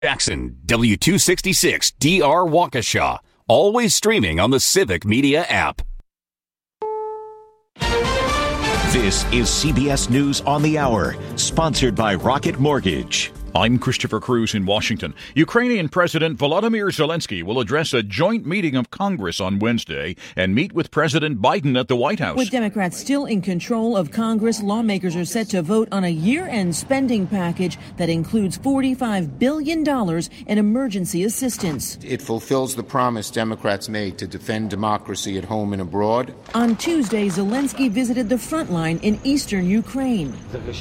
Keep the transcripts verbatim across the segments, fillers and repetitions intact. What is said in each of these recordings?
Jackson, W two sixty-six D R Waukesha. Always streaming on the Civic Media app. This is C B S News on the Hour, sponsored by Rocket Mortgage. I'm Christopher Cruz in Washington. Ukrainian President Volodymyr Zelensky will address a joint meeting of Congress on Wednesday and meet with President Biden at the White House. With Democrats still in control of Congress, lawmakers are set to vote on a year-end spending package that includes forty-five billion dollars in emergency assistance. It fulfills the promise Democrats made to defend democracy at home and abroad. On Tuesday, Zelensky visited the front line in eastern Ukraine,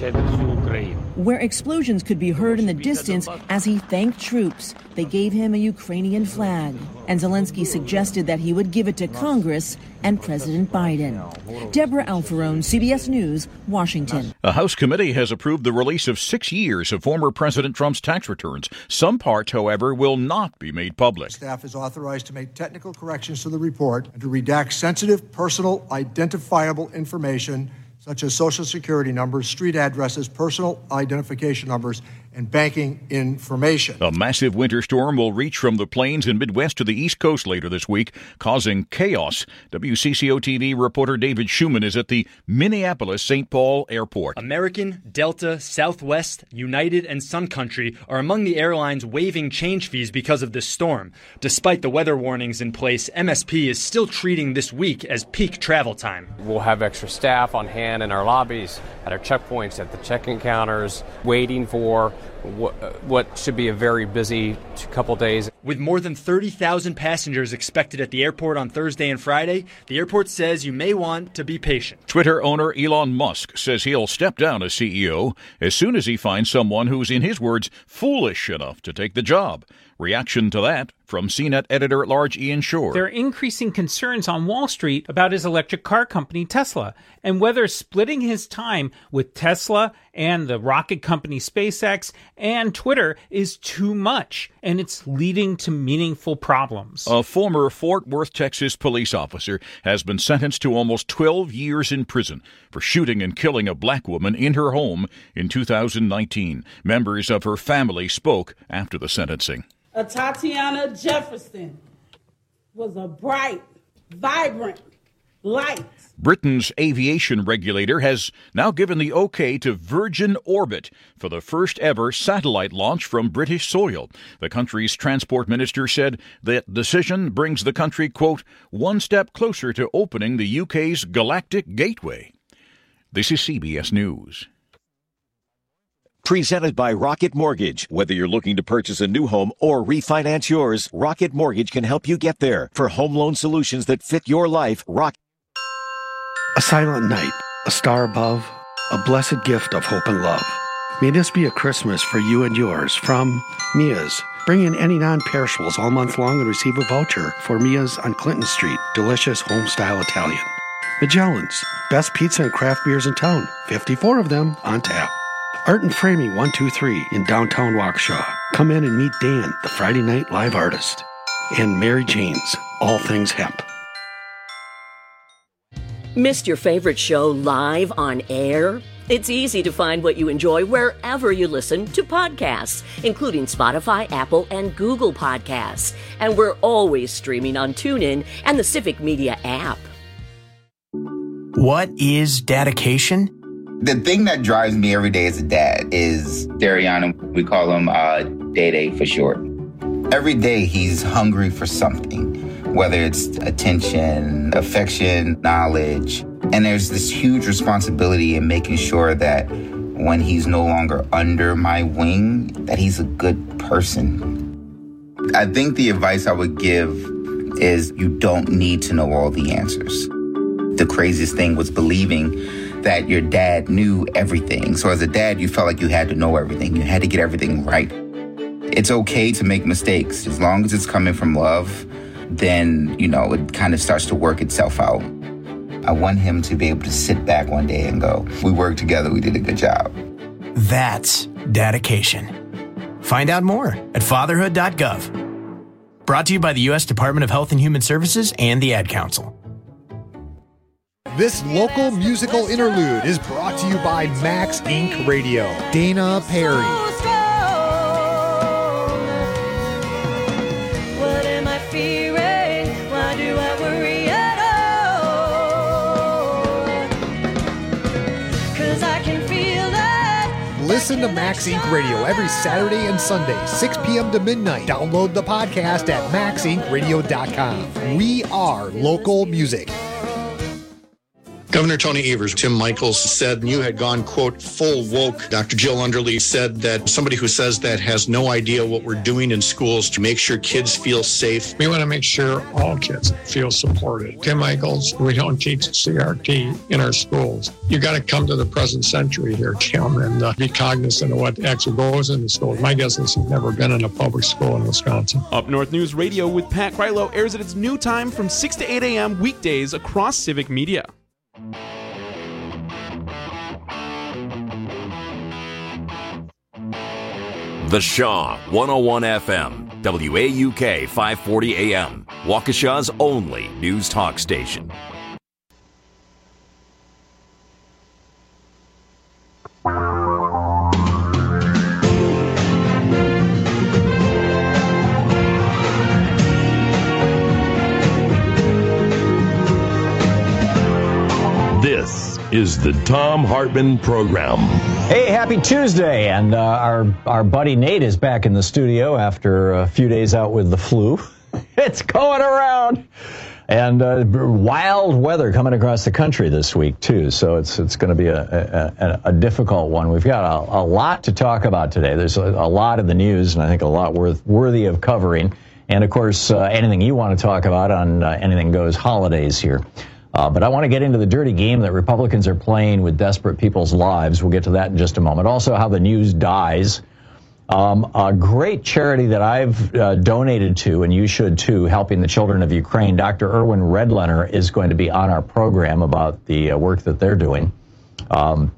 where explosions could be heard in the distance as he thanked troops. They gave him a Ukrainian flag, and Zelensky suggested that he would give it to Congress and President Biden. Deborah Alfarone, C B S News, Washington. A House committee has approved the release of six years of former President Trump's tax returns. Some parts, however, will not be made public. Staff is authorized to make technical corrections to the report and to redact sensitive, personal, identifiable information such as Social Security numbers, street addresses, personal identification numbers, and banking information. A massive winter storm will reach from the plains and Midwest to the East Coast later this week, causing chaos. W C C O T V reporter David Schumann is at the Minneapolis-Saint Paul Airport. American, Delta, Southwest, United, and Sun Country are among the airlines waiving change fees because of this storm. Despite the weather warnings in place, M S P is still treating this week as peak travel time. We'll have extra staff on hand in our lobbies, at our checkpoints, at the check-in counters, waiting for what should be a very busy couple days. With more than thirty thousand passengers expected at the airport on Thursday and Friday, the airport says you may want to be patient. Twitter owner Elon Musk says he'll step down as C E O as soon as he finds someone who's, in his words, foolish enough to take the job. Reaction to that from C net editor-at-large Ian Shore. There are increasing concerns on Wall Street about his electric car company, Tesla, and whether splitting his time with Tesla and the rocket company SpaceX and Twitter is too much, and it's leading to meaningful problems. A former Fort Worth, Texas police officer has been sentenced to almost twelve years in prison for shooting and killing a black woman in her home in two thousand nineteen. Members of her family spoke after the sentencing. A Tatiana Jefferson was a bright, vibrant light. Britain's aviation regulator has now given the okay to Virgin Orbit for the first ever satellite launch from British soil. The country's transport minister said that decision brings the country, quote, one step closer to opening the U K's galactic gateway. This is C B S News. Presented by Rocket Mortgage. Whether you're looking to purchase a new home or refinance yours, Rocket Mortgage can help you get there. For home loan solutions that fit your life, Rocket. A silent night, a star above, a blessed gift of hope and love. May this be a Christmas for you and yours from Mia's. Bring in any non-perishables all month long and receive a voucher for Mia's on Clinton Street. Delicious home-style Italian. Magellan's, best pizza and craft beers in town. fifty-four of them on tap. Art and Framing one two three in downtown Waukesha. Come in and meet Dan, the Friday night live artist. And Mary Jane's, All Things Hemp. Missed your favorite show live on air? It's easy to find what you enjoy wherever you listen to podcasts, including Spotify, Apple, and Google Podcasts. And we're always streaming on TuneIn and the Civic Media app. What is dedication? The thing that drives me every day as a dad is Dariana. We call him uh, Day-Day for short. Every day he's hungry for something, whether it's attention, affection, knowledge. And there's this huge responsibility in making sure that when he's no longer under my wing, that he's a good person. I think the advice I would give is you don't need to know all the answers. The craziest thing was believing that your dad knew everything. So as a dad, you felt like you had to know everything. You had to get everything right. It's okay to make mistakes. As long as it's coming from love, then, you know, it kind of starts to work itself out. I want him to be able to sit back one day and go, we worked together, we did a good job. That's dedication. Find out more at fatherhood dot gov. Brought to you by the U S Department of Health and Human Services and the Ad Council. This local musical interlude is brought to you by Max Incorporated. Radio. Dana Perry. Listen to Max Incorporated. Radio every Saturday and Sunday, six p.m. to midnight. Download the podcast at max inc radio dot com. We are local music. Governor Tony Evers, Tim Michels said you had gone, quote, full woke. Doctor Jill Underly said that somebody who says that has no idea what we're doing in schools to make sure kids feel safe. We want to make sure all kids feel supported. Tim Michels, we don't teach C R T in our schools. You got to come to the present century here, Tim, and uh, be cognizant of what actually goes in the schools. My guess is he's never been in a public school in Wisconsin. Up North News Radio with Pat Krylo airs at its new time from six to eight a.m. weekdays across Civic Media. The Shaw, one oh one F M, W A U K five forty A M, Waukesha's only news talk station. This is the Thom Hartmann Program. Hey, happy Tuesday. And uh, our, our buddy Nate is back in the studio after a few days out with the flu. It's going around. And uh, wild weather coming across the country this week, too. So it's it's going to be a, a, a difficult one. We've got a, a lot to talk about today. There's a, a lot in the news, and I think a lot worth, worthy of covering. And, of course, uh, anything you want to talk about on uh, Anything Goes holidays here. Uh, but I want to get into the dirty game that Republicans are playing with desperate people's lives. We'll get to that in just a moment. Also, how the news dies. Um, a great charity that I've uh, donated to, and you should too, helping the children of Ukraine. Doctor Erwin Redlener is going to be on our program about the uh, work that they're doing. Um,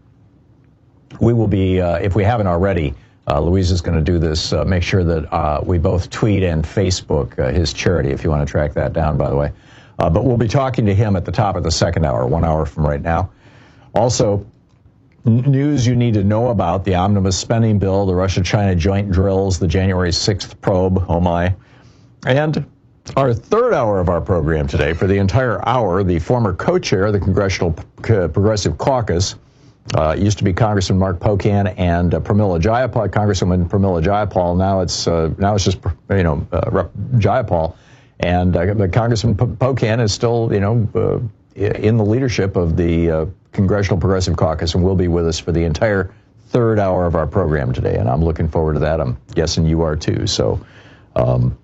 we will be, uh, if we haven't already, uh, Louise is going to do this. Uh, make sure that uh, we both tweet and Facebook uh, his charity, if you want to track that down, by the way. Uh, but we'll be talking to him at the top of the second hour, one hour from right now. Also, n- news you need to know about: the omnibus spending bill, the Russia-China joint drills, the January sixth probe, oh my. And our third hour of our program today, for the entire hour, the former co-chair of the Congressional P- Progressive Caucus, uh, used to be Congressman Mark Pocan and uh, Pramila Jayapal, Congresswoman Pramila Jayapal. Now it's uh, now it's just you know uh, Rep Jayapal. And uh, Congressman P- Pocan is still, you know, uh, in the leadership of the uh, Congressional Progressive Caucus and will be with us for the entire third hour of our program today. And I'm looking forward to that. I'm guessing you are too. So, um,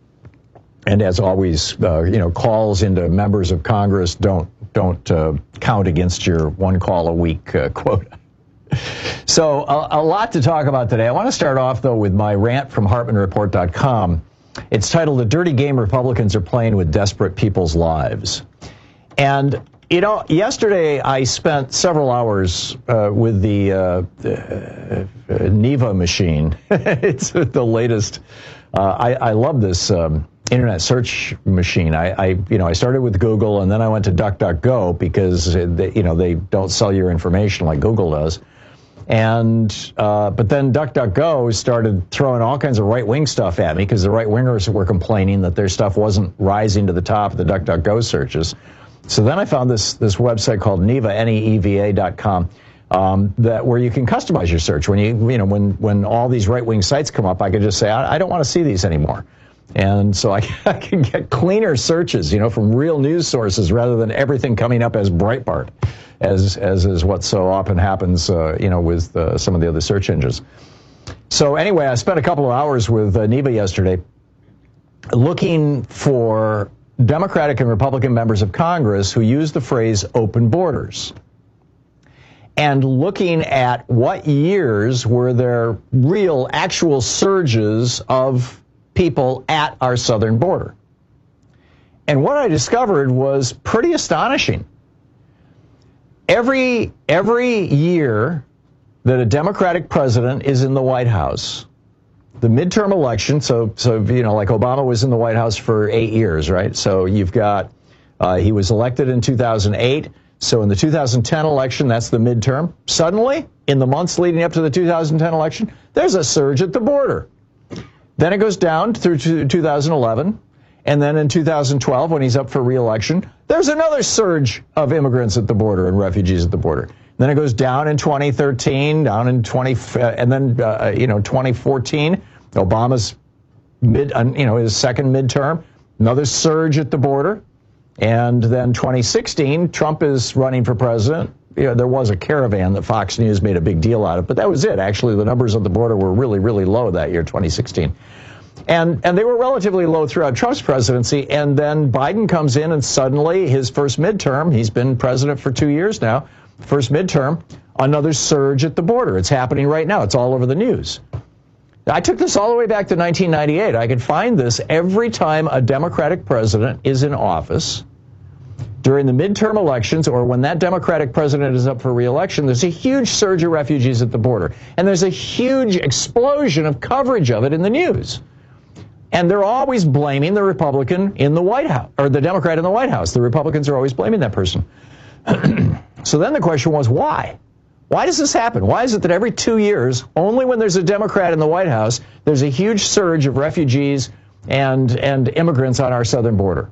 and as always, uh, you know, calls into members of Congress don't don't uh, count against your one call a week uh, quota. So a, a lot to talk about today. I want to start off, though, with my rant from Hartmann Report dot com. It's titled, "The Dirty Game Republicans Are Playing with Desperate People's Lives." And, you know, yesterday I spent several hours uh, with the uh, uh, Neva machine. It's the latest. Uh, I, I love this um, internet search machine. I, I, you know, I started with Google, and then I went to DuckDuckGo because, they, you know, they don't sell your information like Google does. And uh, but then DuckDuckGo started throwing all kinds of right-wing stuff at me because the right-wingers were complaining that their stuff wasn't rising to the top of the DuckDuckGo searches. So then I found this this website called Neva, N E E V A dot com, um, that where you can customize your search. When you you know when when all these right-wing sites come up, I could just say I, I don't want to see these anymore. And so I, I can get cleaner searches, you know, from real news sources rather than everything coming up as Breitbart, as as is what so often happens, uh, you know, with uh, some of the other search engines. So anyway, I spent a couple of hours with uh, Neva yesterday looking for Democratic and Republican members of Congress who use the phrase open borders, and looking at what years were there real, actual surges of people at our southern border. And what I discovered was pretty astonishing. Every every year that a Democratic president is in the White House, the midterm election, so so you know, like Obama was in the White House for eight years, right? So you've got uh, he was elected in two thousand eight. So in the two thousand ten election, that's the midterm. Suddenly, in the months leading up to the two thousand ten election, there's a surge at the border. Then it goes down through two thousand eleven, and then in two thousand twelve, when he's up for re-election, there's another surge of immigrants at the border and refugees at the border. Then it goes down in twenty thirteen, down in twenty, uh, and then uh, you know twenty fourteen, Obama's mid, uh, you know his second midterm, another surge at the border, and then twenty sixteen, Trump is running for president. You know, there was a caravan that Fox News made a big deal out of, but that was it. Actually, the numbers at the border were really, really low that year, twenty sixteen. And and they were relatively low throughout Trump's presidency. And then Biden comes in, and suddenly his first midterm, he's been president for two years now, first midterm, another surge at the border. It's happening right now. It's all over the news. I took this all the way back to nineteen ninety-eight. I could find this every time a Democratic president is in office. During the midterm elections, or when that Democratic president is up for re-election, there's a huge surge of refugees at the border. And there's a huge explosion of coverage of it in the news. And they're always blaming the Republican in the White House, or the Democrat in the White House. The Republicans are always blaming that person. So then the question was, why? Why does this happen? Why is it that every two years, only when there's a Democrat in the White House, there's a huge surge of refugees and, and immigrants on our southern border?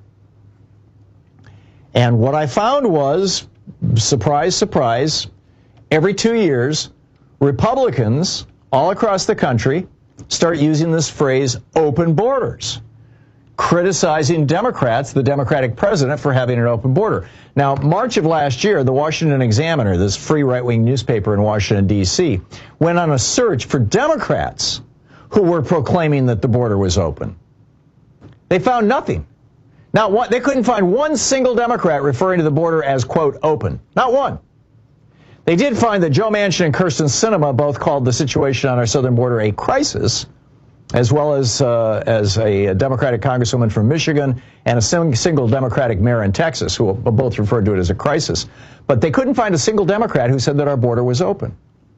And what I found was, surprise, surprise, every two years, Republicans all across the country start using this phrase, open borders, criticizing Democrats, the Democratic president, for having an open border. Now, March of last year, the Washington Examiner, this free right-wing newspaper in Washington, D C, went on a search for Democrats who were proclaiming that the border was open. They found nothing. Not one, they couldn't find one single Democrat referring to the border as, quote, open. Not one. They did find that Joe Manchin and Kyrsten Sinema both called the situation on our southern border a crisis, as well as uh, as a Democratic congresswoman from Michigan and a sing- single Democratic mayor in Texas, who both referred to it as a crisis. But they couldn't find a single Democrat who said that our border was open.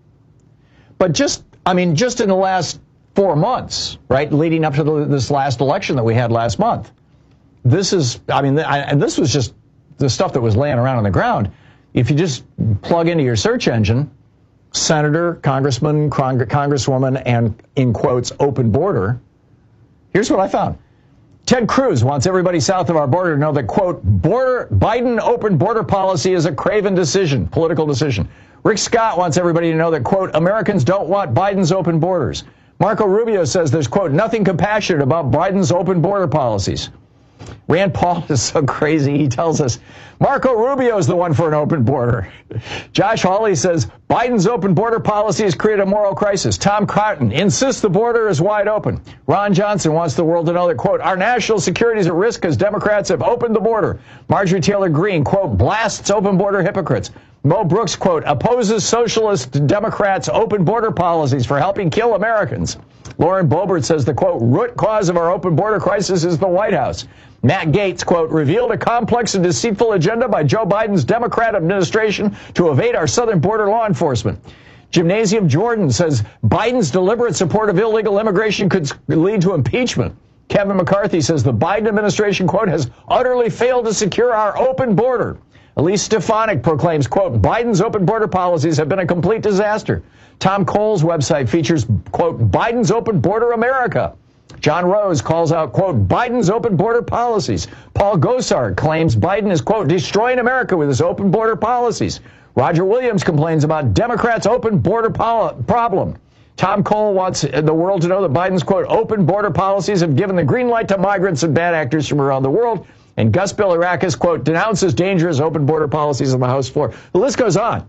But just, I mean, just in the last four months, right, leading up to the, this last election that we had last month, this is, I mean, I, and this was just the stuff that was laying around on the ground. If you just plug into your search engine, senator, congressman, cong- congresswoman, and, in quotes, open border, here's what I found. Ted Cruz wants everybody south of our border to know that, quote, border Biden open border policy is a craven decision, political decision. Rick Scott wants everybody to know that, quote, Americans don't want Biden's open borders. Marco Rubio says there's, quote, nothing compassionate about Biden's open border policies. Rand Paul is so crazy. He tells us Marco Rubio is the one for an open border. Josh Hawley says Biden's open border policies create a moral crisis. Tom Cotton insists the border is wide open. Ron Johnson wants the world to know that, quote, our national security is at risk because Democrats have opened the border. Marjorie Taylor Greene, quote, blasts open border hypocrites. Mo Brooks, quote, opposes socialist Democrats' open border policies for helping kill Americans. Lauren Boebert says the, quote, root cause of our open border crisis is the White House. Matt Gaetz, quote, revealed a complex and deceitful agenda by Joe Biden's Democrat administration to evade our southern border law enforcement. Gymnasium Jordan says Biden's deliberate support of illegal immigration could lead to impeachment. Kevin McCarthy says the Biden administration, quote, has utterly failed to secure our open border. Elise Stefanik proclaims, quote, Biden's open border policies have been a complete disaster. Tom Cole's website features, quote, Biden's open border America. John Rose calls out, quote, Biden's open border policies. Paul Gosar claims Biden is, quote, destroying America with his open border policies. Roger Williams complains about Democrats' open border pol- problem. Tom Cole wants the world to know that Biden's, quote, open border policies have given the green light to migrants and bad actors from around the world. And Gus Bilirakis, quote, denounces dangerous open border policies on the House floor. The list goes on.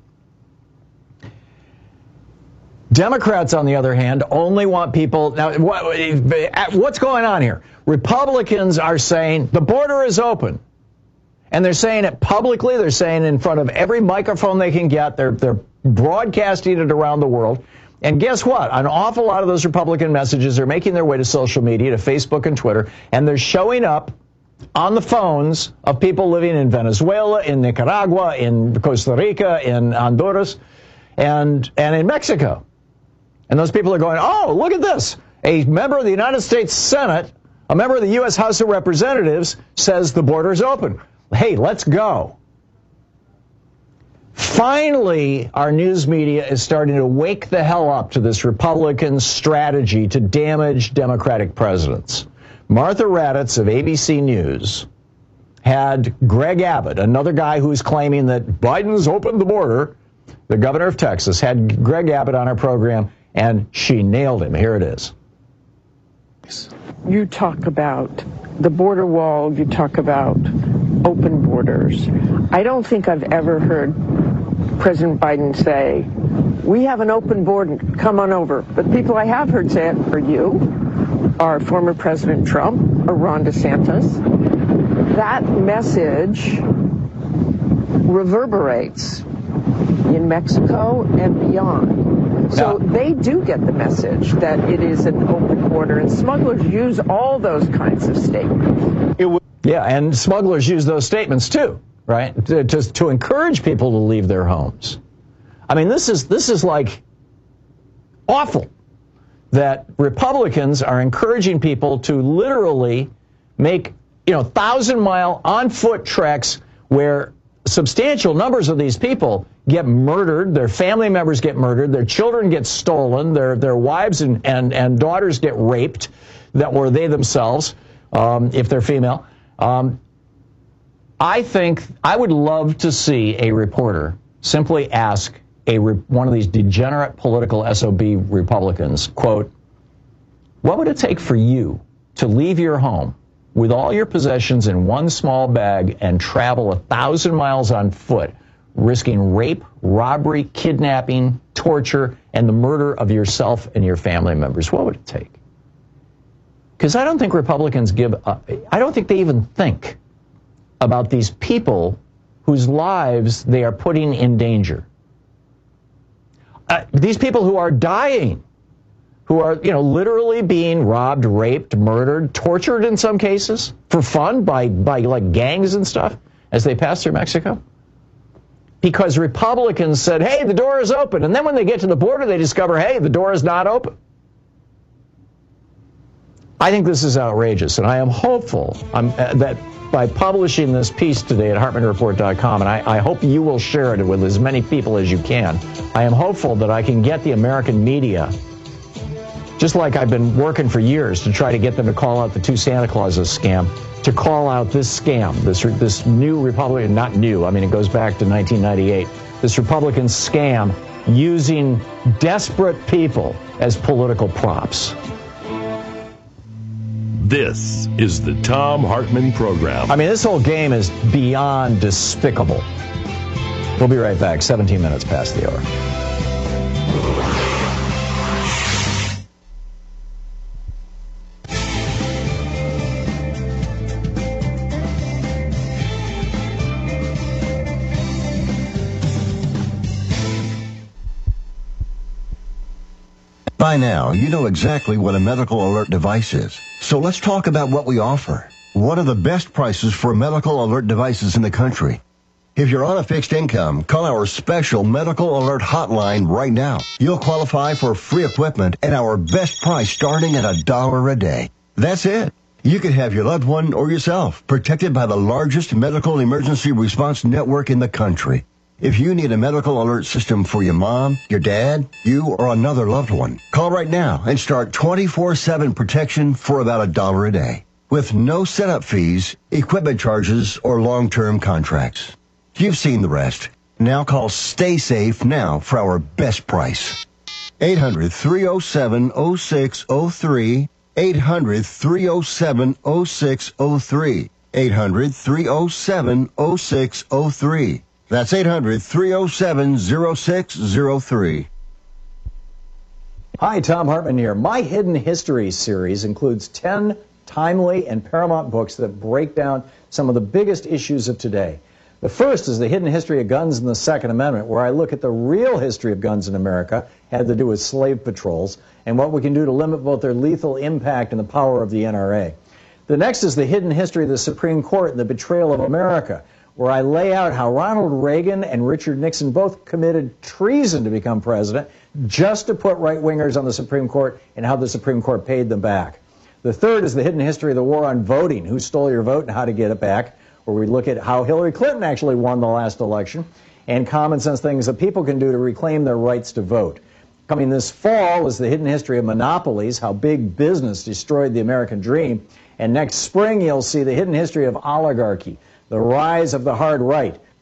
Democrats, on the other hand, only want people. Now, what, what's going on here? Republicans are saying the border is open. And they're saying it publicly. They're saying it in front of every microphone they can get. They're, they're broadcasting it around the world. And guess what? An awful lot of those Republican messages are making their way to social media, to Facebook and Twitter, and they're showing up on the phones of people living in Venezuela, in Nicaragua, in Costa Rica, in Honduras, and and in Mexico. And those people are going, oh, look at this. A member of the United States Senate, a member of the U S House of Representatives, says the border is open. Hey, let's go. Finally, our news media is starting to wake the hell up to this Republican strategy to damage Democratic presidents. Martha Raddatz of A B C News had Greg Abbott, another guy who's claiming that Biden's opened the border, the governor of Texas, had Greg Abbott on our program, and she nailed him. Here it is. You talk about the border wall, you talk about open borders. I don't think I've ever heard President Biden say, we have an open border, come on over. But people I have heard say it are you, are former President Trump, or Ron DeSantis. That message reverberates in Mexico and beyond. So now, they do get the message that it is an open border, and smugglers use all those kinds of statements. It yeah, and smugglers use those statements too, right? To, to, to encourage people to leave their homes. I mean, this is this is like awful that Republicans are encouraging people to literally make, you know, thousand mile on foot treks where substantial numbers of these people get murdered, their family members get murdered, their children get stolen, their their wives and, and, and daughters get raped, that were they themselves, um, if they're female. Um, I think I would love to see a reporter simply ask a re- one of these degenerate political S O B Republicans, quote, what would it take for you to leave your home with all your possessions in one small bag and travel a thousand miles on foot, risking rape, robbery, kidnapping, torture, and the murder of yourself and your family members? What would it take? Because I don't think Republicans give, a, I don't think they even think about these people whose lives they are putting in danger. Uh, these people who are dying, who are, you know, literally being robbed, raped, murdered, tortured in some cases for fun by, by like gangs and stuff as they pass through Mexico. Because Republicans said, hey, the door is open. And then when they get to the border, they discover, hey, the door is not open. I think this is outrageous, and I am hopeful um, uh, that by publishing this piece today at Hartmann Report dot com, and I, I hope you will share it with as many people as you can, I am hopeful that I can get the American media, just like I've been working for years to try to get them to call out the two Santa Clauses scam, to call out this scam, this this new Republican, not new, I mean, it goes back to nineteen ninety-eight, this Republican scam using desperate people as political props. This is the Thom Hartmann Program. I mean, this whole game is beyond despicable. We'll be right back, seventeen minutes past the hour. By now, you know exactly what a medical alert device is. So let's talk about what we offer. What are the best prices for medical alert devices in the country? If you're on a fixed income, call our special medical alert hotline right now. You'll qualify for free equipment at our best price starting at a dollar a day. That's it. You could have your loved one or yourself protected by the largest medical emergency response network in the country. If you need a medical alert system for your mom, your dad, you, or another loved one, call right now and start twenty-four seven protection for about a dollar a day, with no setup fees, equipment charges, or long-term contracts. You've seen the rest. Now call Stay Safe now for our best price. eight hundred, three oh seven, oh six oh three, eight hundred, three oh seven, oh six oh three, eight hundred, three oh seven, oh six oh three. That's eight hundred, three oh seven, oh six oh three. Hi, Thom Hartmann here. My Hidden History series includes ten timely and paramount books that break down some of the biggest issues of today. The first is The Hidden History of Guns and the Second Amendment, where I look at the real history of guns in America, had to do with slave patrols, and what we can do to limit both their lethal impact and the power of the N R A. The next is The Hidden History of the Supreme Court and the Betrayal of America, where I lay out how Ronald Reagan and Richard Nixon both committed treason to become president just to put right-wingers on the Supreme Court and how the Supreme Court paid them back. The third is The Hidden History of the War on Voting, who stole your vote and how to get it back, where we look at how Hillary Clinton actually won the last election and common sense things that people can do to reclaim their rights to vote. Coming this fall is The Hidden History of Monopolies, how big business destroyed the American dream. And next spring, you'll see The Hidden History of Oligarchy, the rise of the hard right,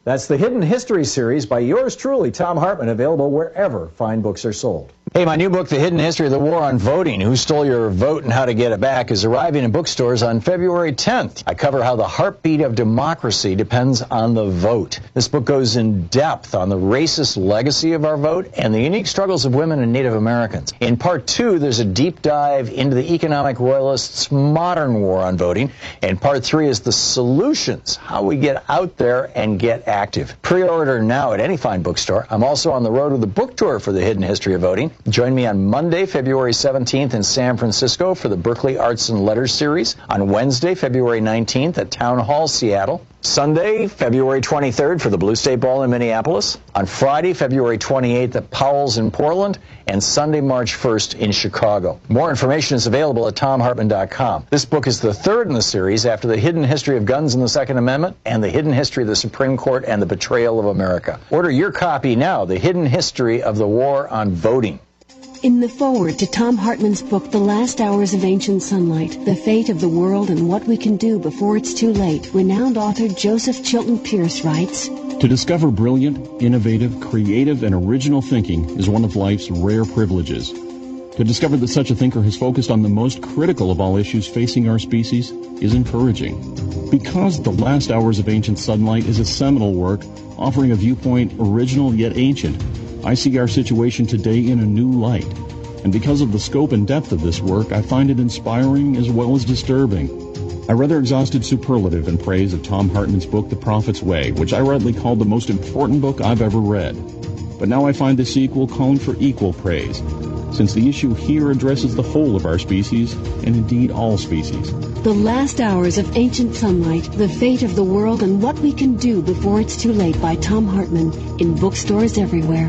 That's the Hidden History series by yours truly, Thom Hartmann, available wherever fine books are sold. Hey, my new book, The Hidden History of the War on Voting, Who Stole Your Vote and How to Get It Back, is arriving in bookstores on February tenth. I cover how the heartbeat of democracy depends on the vote. This book goes in depth on the racist legacy of our vote and the unique struggles of women and Native Americans. In part two, there's a deep dive into the economic royalists' modern war on voting. And part three is the solutions, how we get out there and get active. Pre-order now at any fine bookstore. I'm also on the road with a book tour for The Hidden History of Voting. Join me on Monday, February seventeenth in San Francisco for the Berkeley Arts and Letters series. On Wednesday, February nineteenth at Town Hall, Seattle. Sunday, February twenty-third for the Blue State Ball in Minneapolis. On Friday, February twenty-eighth at Powell's in Portland. And Sunday, March first in Chicago. More information is available at tom hartmann dot com. This book is the third in the series after The Hidden History of Guns and the Second Amendment and The Hidden History of the Supreme Court and the Betrayal of America. Order your copy now, The Hidden History of the War on Voting. In the foreword to Thom Hartmann's book, The Last Hours of Ancient Sunlight, The Fate of the World and What We Can Do Before It's Too Late, renowned author Joseph Chilton Pierce writes, To discover brilliant, innovative, creative, and original thinking is one of life's rare privileges. To discover that such a thinker has focused on the most critical of all issues facing our species is encouraging. Because The Last Hours of Ancient Sunlight is a seminal work offering a viewpoint original yet ancient, I see our situation today in a new light. And because of the scope and depth of this work, I find it inspiring as well as disturbing. I rather exhausted superlative in praise of Thom Hartmann's book, The Prophet's Way, which I rightly called the most important book I've ever read. But now I find the sequel calling for equal praise, since the issue here addresses the whole of our species, and indeed all species. The Last Hours of Ancient Sunlight, The Fate of the World and What We Can Do Before It's Too Late by Thom Hartmann, in bookstores everywhere.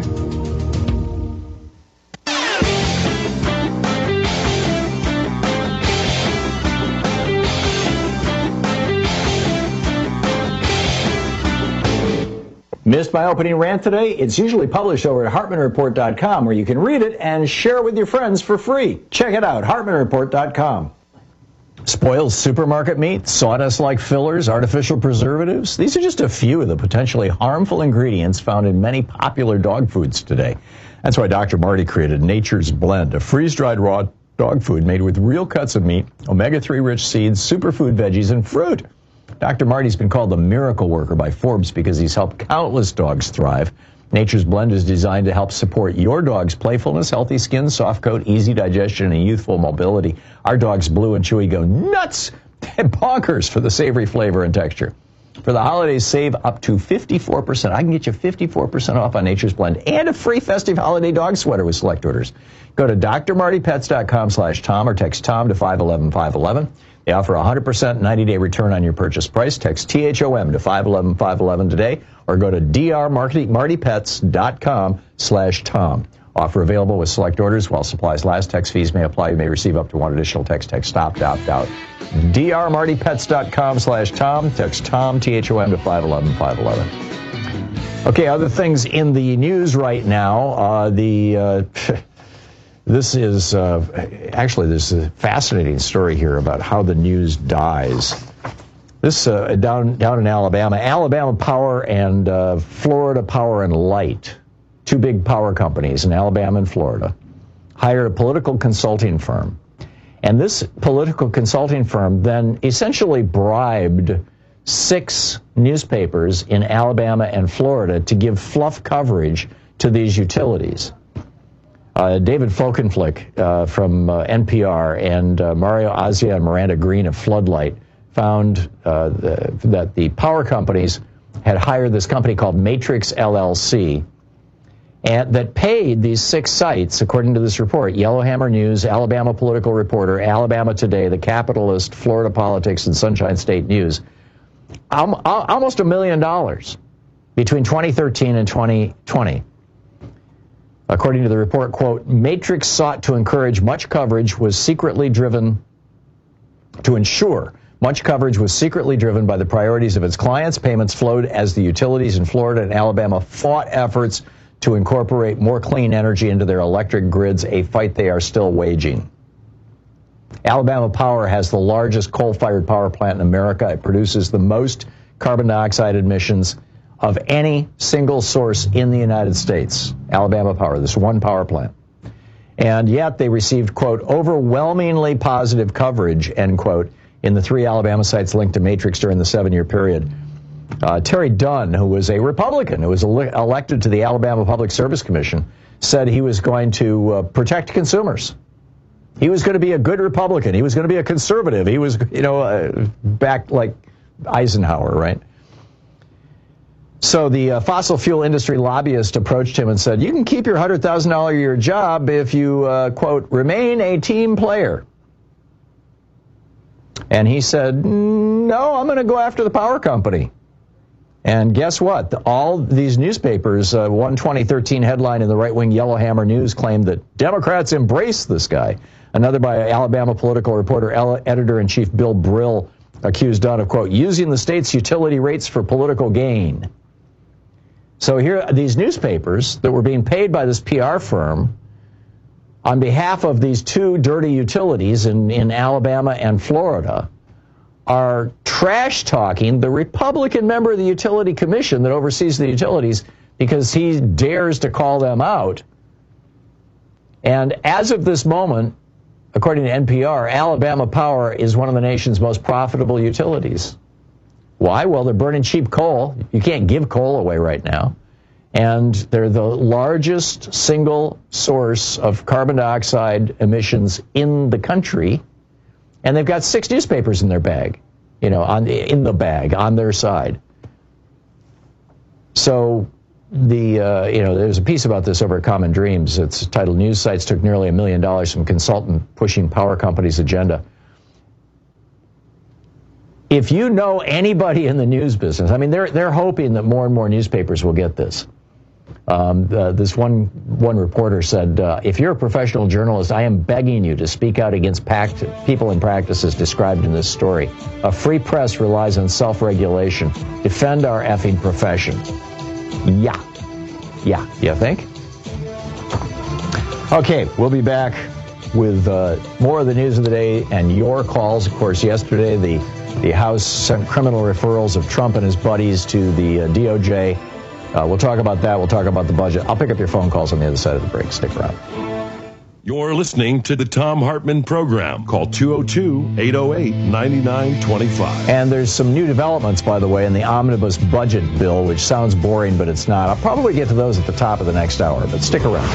Missed my opening rant today? It's usually published over at hartmann report dot com, where you can read it and share it with your friends for free. Check it out, hartmann report dot com. Spoiled supermarket meat, sawdust-like fillers, artificial preservatives. These are just a few of the potentially harmful ingredients found in many popular dog foods today. That's why Doctor Marty created Nature's Blend, a freeze-dried raw dog food made with real cuts of meat, omega three rich seeds, superfood veggies, and fruit. Doctor Marty's been called the miracle worker by Forbes because he's helped countless dogs thrive. Nature's Blend is designed to help support your dog's playfulness, healthy skin, soft coat, easy digestion, and youthful mobility. Our dogs Blue and Chewy go nuts and bonkers for the savory flavor and texture. For the holidays, save up to fifty-four percent. I can get you fifty-four percent off on Nature's Blend and a free festive holiday dog sweater with select orders. Go to d r marty pets dot com slash Tom or text Tom to five one one five one one. They offer a one hundred percent ninety-day return on your purchase price. Text T H O M to five one one five one one today or go to d r marty pets dot com slash Tom. Offer available with select orders while supplies last. Text fees may apply. You may receive up to one additional text. Text stopped, opt out. d r marty pets dot com slash Tom. Text Tom, T H O M to five one one five one one. Okay, other things in the news right now. Uh, the... Uh, This is, uh, actually, this is a fascinating story here about how the news dies. This, uh, down down in Alabama, Alabama Power and uh, Florida Power and Light, two big power companies in Alabama and Florida, hired a political consulting firm. And this political consulting firm then essentially bribed six newspapers in Alabama and Florida to give fluff coverage to these utilities. Uh, David Folkenflik uh, from uh, N P R and uh, Mario Azia and Miranda Green of Floodlight found uh, the, that the power companies had hired this company called Matrix L L C and that paid these six sites, according to this report, Yellowhammer News, Alabama Political Reporter, Alabama Today, The Capitalist, Florida Politics, and Sunshine State News, um, almost a million dollars between twenty thirteen and twenty twenty. According to the report, quote, Matrix sought to encourage much coverage was secretly driven, to ensure much coverage was secretly driven by the priorities of its clients. Payments flowed as the utilities in Florida and Alabama fought efforts to incorporate more clean energy into their electric grids, a fight they are still waging. Alabama Power has the largest coal-fired power plant in America. It produces the most carbon dioxide emissions of any single source in the United States, Alabama Power, this one power plant. And yet they received, quote, overwhelmingly positive coverage, end quote, in the three Alabama sites linked to Matrix during the seven-year period. Uh, Terry Dunn, who was a Republican, who was ele- elected to the Alabama Public Service Commission, said he was going to uh, protect consumers. He was going to be a good Republican. He was going to be a conservative. He was, you know, uh, back like Eisenhower, right? So the uh, fossil fuel industry lobbyist approached him and said, you can keep your one hundred thousand dollars a year job if you, uh, quote, remain a team player. And he said, no, I'm going to go after the power company. And guess what? All these newspapers, uh, one twenty thirteen headline in the right-wing Yellowhammer News claimed that Democrats embrace this guy. Another by Alabama political reporter, editor-in-chief Bill Brill, accused Dunn of, quote, using the state's utility rates for political gain. So here, these newspapers that were being paid by this P R firm on behalf of these two dirty utilities in, in Alabama and Florida are trash-talking the Republican member of the Utility Commission that oversees the utilities because he dares to call them out. And as of this moment, according to N P R, Alabama Power is one of the nation's most profitable utilities. Why? Well, they're burning cheap coal. You can't give coal away right now. And they're the largest single source of carbon dioxide emissions in the country. And they've got six newspapers in their bag, you know, on in the bag, on their side. So the, uh, you know, there's a piece about this over at Common Dreams. It's titled, News Sites Took Nearly a Million Dollars from Consultant Pushing Power Company's Agenda. If you know anybody in the news business, I mean, they're they're hoping that more and more newspapers will get this. Um, uh, this one one reporter said, uh, if you're a professional journalist, I am begging you to speak out against pact- people and practices described in this story. A free press relies on self-regulation. Defend our effing profession. Yeah. Yeah. You think? Okay, we'll be back with uh, more of the news of the day and your calls. Of course, yesterday, the The House sent criminal referrals of Trump and his buddies to the uh, D O J. Uh, we'll talk about that. We'll talk about the budget. I'll pick up your phone calls on the other side of the break. Stick around. You're listening to the Thom Hartmann Program. Call two oh two, eight oh eight, nine nine two five. And there's some new developments, by the way, in the omnibus budget bill, which sounds boring, but it's not. I'll probably get to those at the top of the next hour, but stick around.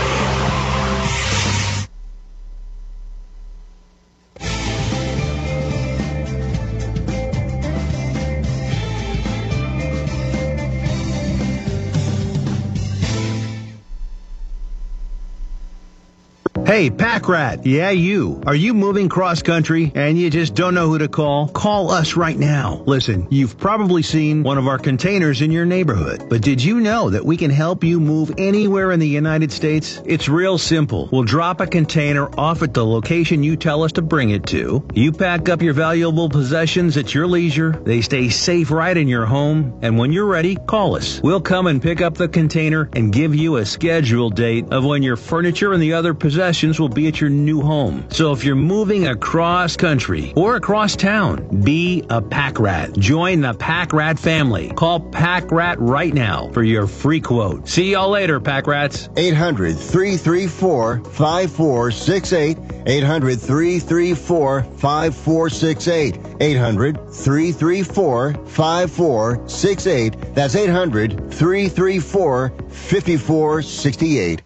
Hey, Pack Rat. Yeah, you. Are you moving cross-country and you just don't know who to call? Call us right now. Listen, you've probably seen one of our containers in your neighborhood. But did you know that we can help you move anywhere in the United States? It's real simple. We'll drop a container off at the location you tell us to bring it to. You pack up your valuable possessions at your leisure. They stay safe right in your home. And when you're ready, call us. We'll come and pick up the container and give you a scheduled date of when your furniture and the other possessions will be at your new home. So if you're moving across country or across town, be a Pack Rat. Join the Pack Rat family. Call Pack Rat right now for your free quote. See y'all later, Pack Rats. eight hundred, three three four, five four six eight. eight hundred, three three four, five four six eight. eight hundred, three three four, five four six eight. That's eight hundred, three three four, five four six eight.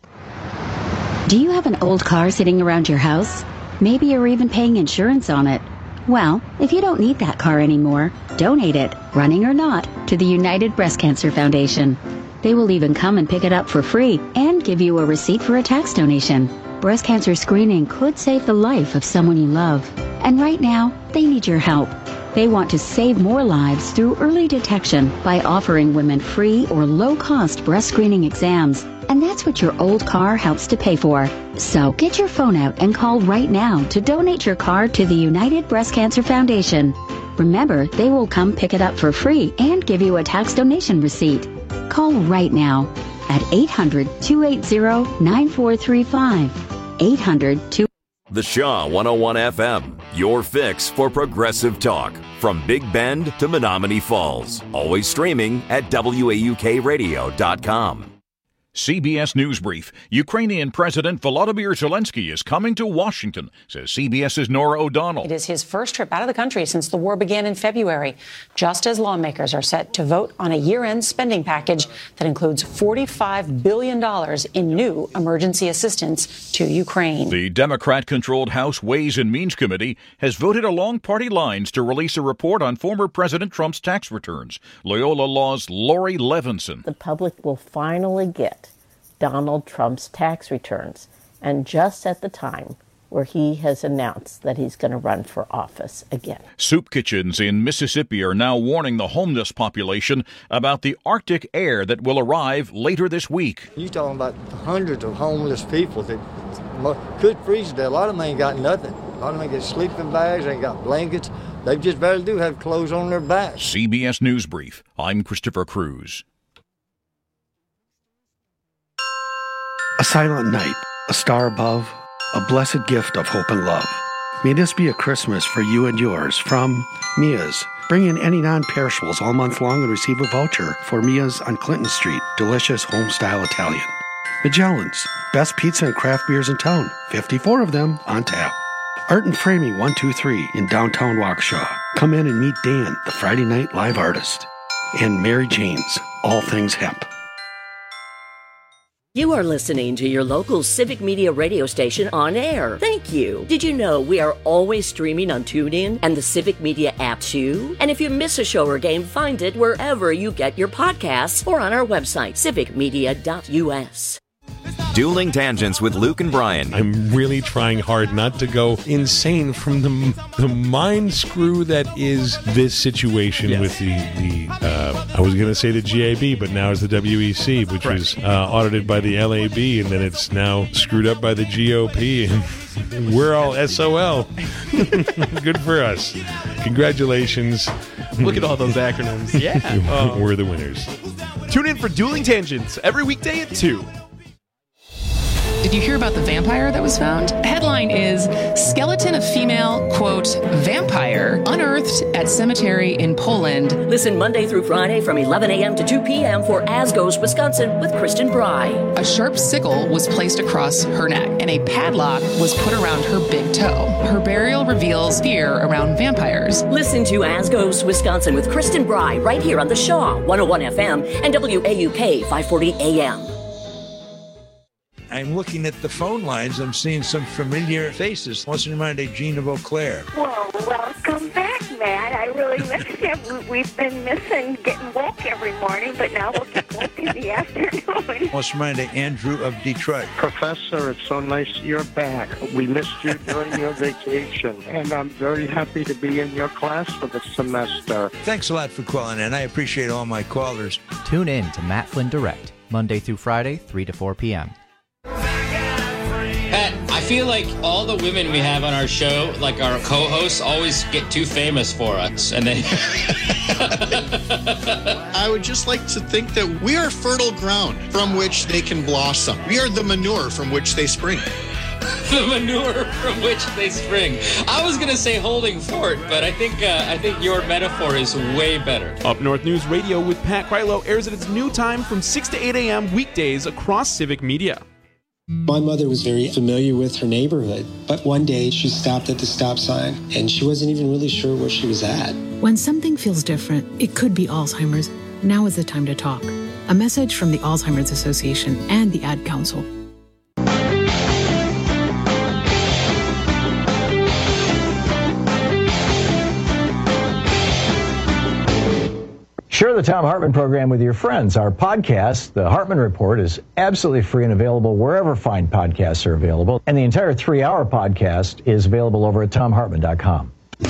Do you have an old car sitting around your house? Maybe you're even paying insurance on it. Well, if you don't need that car anymore, donate it, running or not, to the United Breast Cancer Foundation. They will even come and pick it up for free and give you a receipt for a tax donation. Breast cancer screening could save the life of someone you love. And right now, they need your help. They want to save more lives through early detection by offering women free or low-cost breast screening exams. And that's what your old car helps to pay for. So get your phone out and call right now to donate your car to the United Breast Cancer Foundation. Remember, they will come pick it up for free and give you a tax donation receipt. Call right now at eight hundred, two eight zero, nine four three five. eight hundred, two The Shaw one oh one F M, your fix for progressive talk. From Big Bend to Menominee Falls. Always streaming at W A U K radio dot com. C B S News Brief. Ukrainian President Volodymyr Zelensky is coming to Washington, says CBS's Nora O'Donnell. It is his first trip out of the country since the war began in February, just as lawmakers are set to vote on a year-end spending package that includes forty-five billion dollars in new emergency assistance to Ukraine. The Democrat-controlled House Ways and Means Committee has voted along party lines to release a report on former President Trump's tax returns. Loyola Law's Lori Levinson. The public will finally get Donald Trump's tax returns, and just at the time where he has announced that he's going to run for office again. Soup kitchens in Mississippi are now warning the homeless population about the Arctic air that will arrive later this week. You're talking about hundreds of homeless people that could freeze to death. A lot of them ain't got nothing. A lot of them ain't got sleeping bags, ain't got blankets. They just barely do have clothes on their backs. C B S News Brief. I'm Christopher Cruz. A silent night, a star above, a blessed gift of hope and love. May this be a Christmas for you and yours from Mia's. Bring in any non-perishables all month long and receive a voucher for Mia's on Clinton Street. Delicious home-style Italian. Magellan's, best pizza and craft beers in town. fifty-four of them on tap. Art and Framing one two three in downtown Waukesha. Come in and meet Dan, the Friday night live artist. And Mary Jane's, all things hemp. You are listening to your local Civic Media radio station on air. Thank you. Did you know we are always streaming on TuneIn and the Civic Media app too? And if you miss a show or game, find it wherever you get your podcasts or on our website, civic media dot U S. Dueling Tangents with Luke and Brian. I'm really trying hard not to go insane from the the mind screw that is this situation yes. with the, the uh, I was going to say the G A B, but now it's the W E C, which right. was uh, audited by the L A B, and then it's now screwed up by the G O P, and we're all S O L. Good for us. Congratulations. Look at all those acronyms. Yeah. uh, we're the winners. Tune in for Dueling Tangents every weekday at two. Did you hear about the vampire that was found? Headline is, skeleton of female, quote, vampire unearthed at cemetery in Poland. Listen Monday through Friday from eleven a.m. to two p.m. for As Goes Wisconsin with Kristen Bry. A sharp sickle was placed across her neck, and a padlock was put around her big toe. Her burial reveals fear around vampires. Listen to As Goes Wisconsin with Kristen Bry right here on the Shaw one oh one F M and W A U K five forty A M. I'm looking at the phone lines. I'm seeing some familiar faces. What's in mind, Gina Vauclair? Well, welcome back, Matt. I really missed you. We've been missing getting woke every morning, but now we'll get woke in the afternoon. What's in mind, Andrew of Detroit? Professor, it's so nice you're back. We missed you during your vacation, and I'm very happy to be in your class for the semester. Thanks a lot for calling in. I appreciate all my callers. Tune in to Matt Flynn Direct, Monday through Friday, three to four p.m. Pat, I feel like all the women we have on our show, like our co-hosts, always get too famous for us. And then I would just like to think that we are fertile ground from which they can blossom. We are the manure from which they spring. The manure from which they spring. I was going to say holding fort, but I think uh, I think your metaphor is way better. Up North News Radio with Pat Krylo airs at its new time from six to eight a.m. weekdays across Civic Media. My mother was very familiar with her neighborhood, but one day she stopped at the stop sign and she wasn't even really sure where she was at. When something feels different, it could be Alzheimer's. Now is the time to talk. A message from the Alzheimer's Association and the Ad Council. Share the Thom Hartmann program with your friends. Our podcast, The Hartmann Report, is absolutely free and available wherever fine podcasts are available. And the entire three-hour podcast is available over at thom hartmann dot com.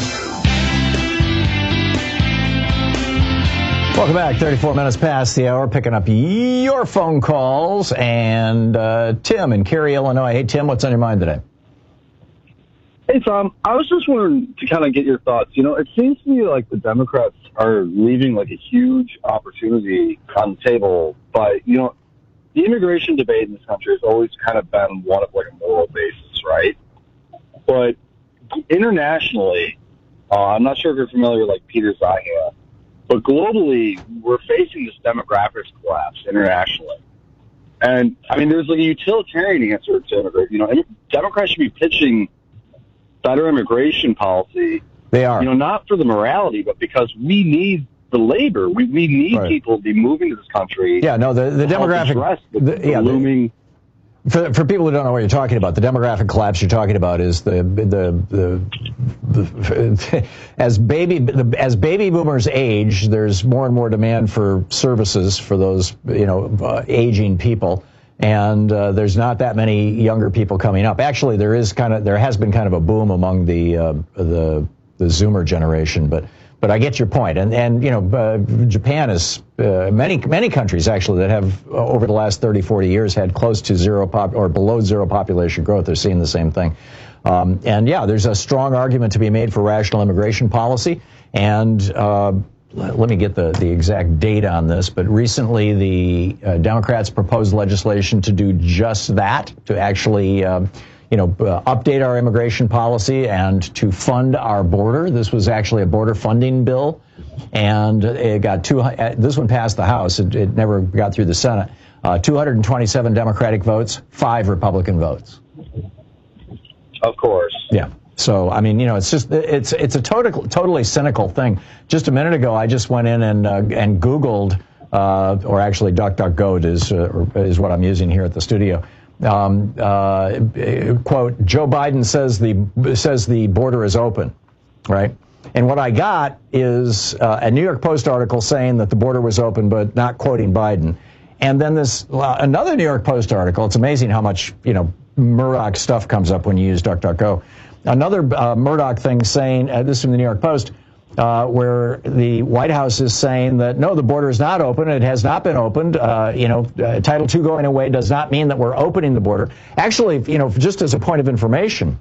Welcome back. thirty-four minutes past the hour, picking up your phone calls. And uh, Tim in Cary, Illinois. Hey, Tim, what's on your mind today? Hey, Tom, I was just wondering to kind of get your thoughts. You know, it seems to me like the Democrats are leaving like a huge opportunity on the table. But, you know, the immigration debate in this country has always kind of been one of like a moral basis, right? but internationally, uh, I'm not sure if you're familiar with like Peter Zeihan, but globally, we're facing this demographic collapse internationally. And, I mean, there's like a utilitarian answer to immigration. You know, Democrats should be pitching better immigration policy. They are. You know, not for the morality, but because we need the labor. We we need right. people to be moving to this country. Yeah, no, the, the demographic... The, the, the yeah, looming... For, for people who don't know what you're talking about, the demographic collapse you're talking about is the the the, the as baby the, as baby boomers age, there's more and more demand for services for those you know uh, aging people, and uh, there's not that many younger people coming up. Actually, there is kind of there has been kind of a boom among the uh, the the Zoomer generation, but. But I get your point, and and you know, uh, Japan is uh, many many countries actually that have uh, over the last thirty, forty years had close to zero pop or below zero population growth. They're seeing the same thing, um, and yeah, there's a strong argument to be made for rational immigration policy. And uh, let me get the the exact date on this, but recently the uh, Democrats proposed legislation to do just that, to actually. Uh, you know, uh, update our immigration policy and to fund our border. This was actually a border funding bill, and it got two. Uh, this one passed the House. It, it never got through the Senate. Uh, two hundred twenty-seven Democratic votes, five Republican votes. Of course. Yeah. So, I mean, you know, it's just it's it's a total, totally cynical thing. Just a minute ago, I just went in and uh, and Googled, uh, or actually DuckDuckGo is uh, is what I'm using here at the studio. Um, uh, quote, Joe Biden says the says the border is open, right? And what I got is uh, a New York Post article saying that the border was open, but not quoting Biden. And then this uh, another New York Post article. It's amazing how much, you know, Murdoch stuff comes up when you use DuckDuckGo. Another uh, Murdoch thing saying, uh, this is from the New York Post, Uh, where the White House is saying that, no, the border is not open. It has not been opened. Uh, you know, uh, Title two going away does not mean that we're opening the border. Actually, you know, just as a point of information,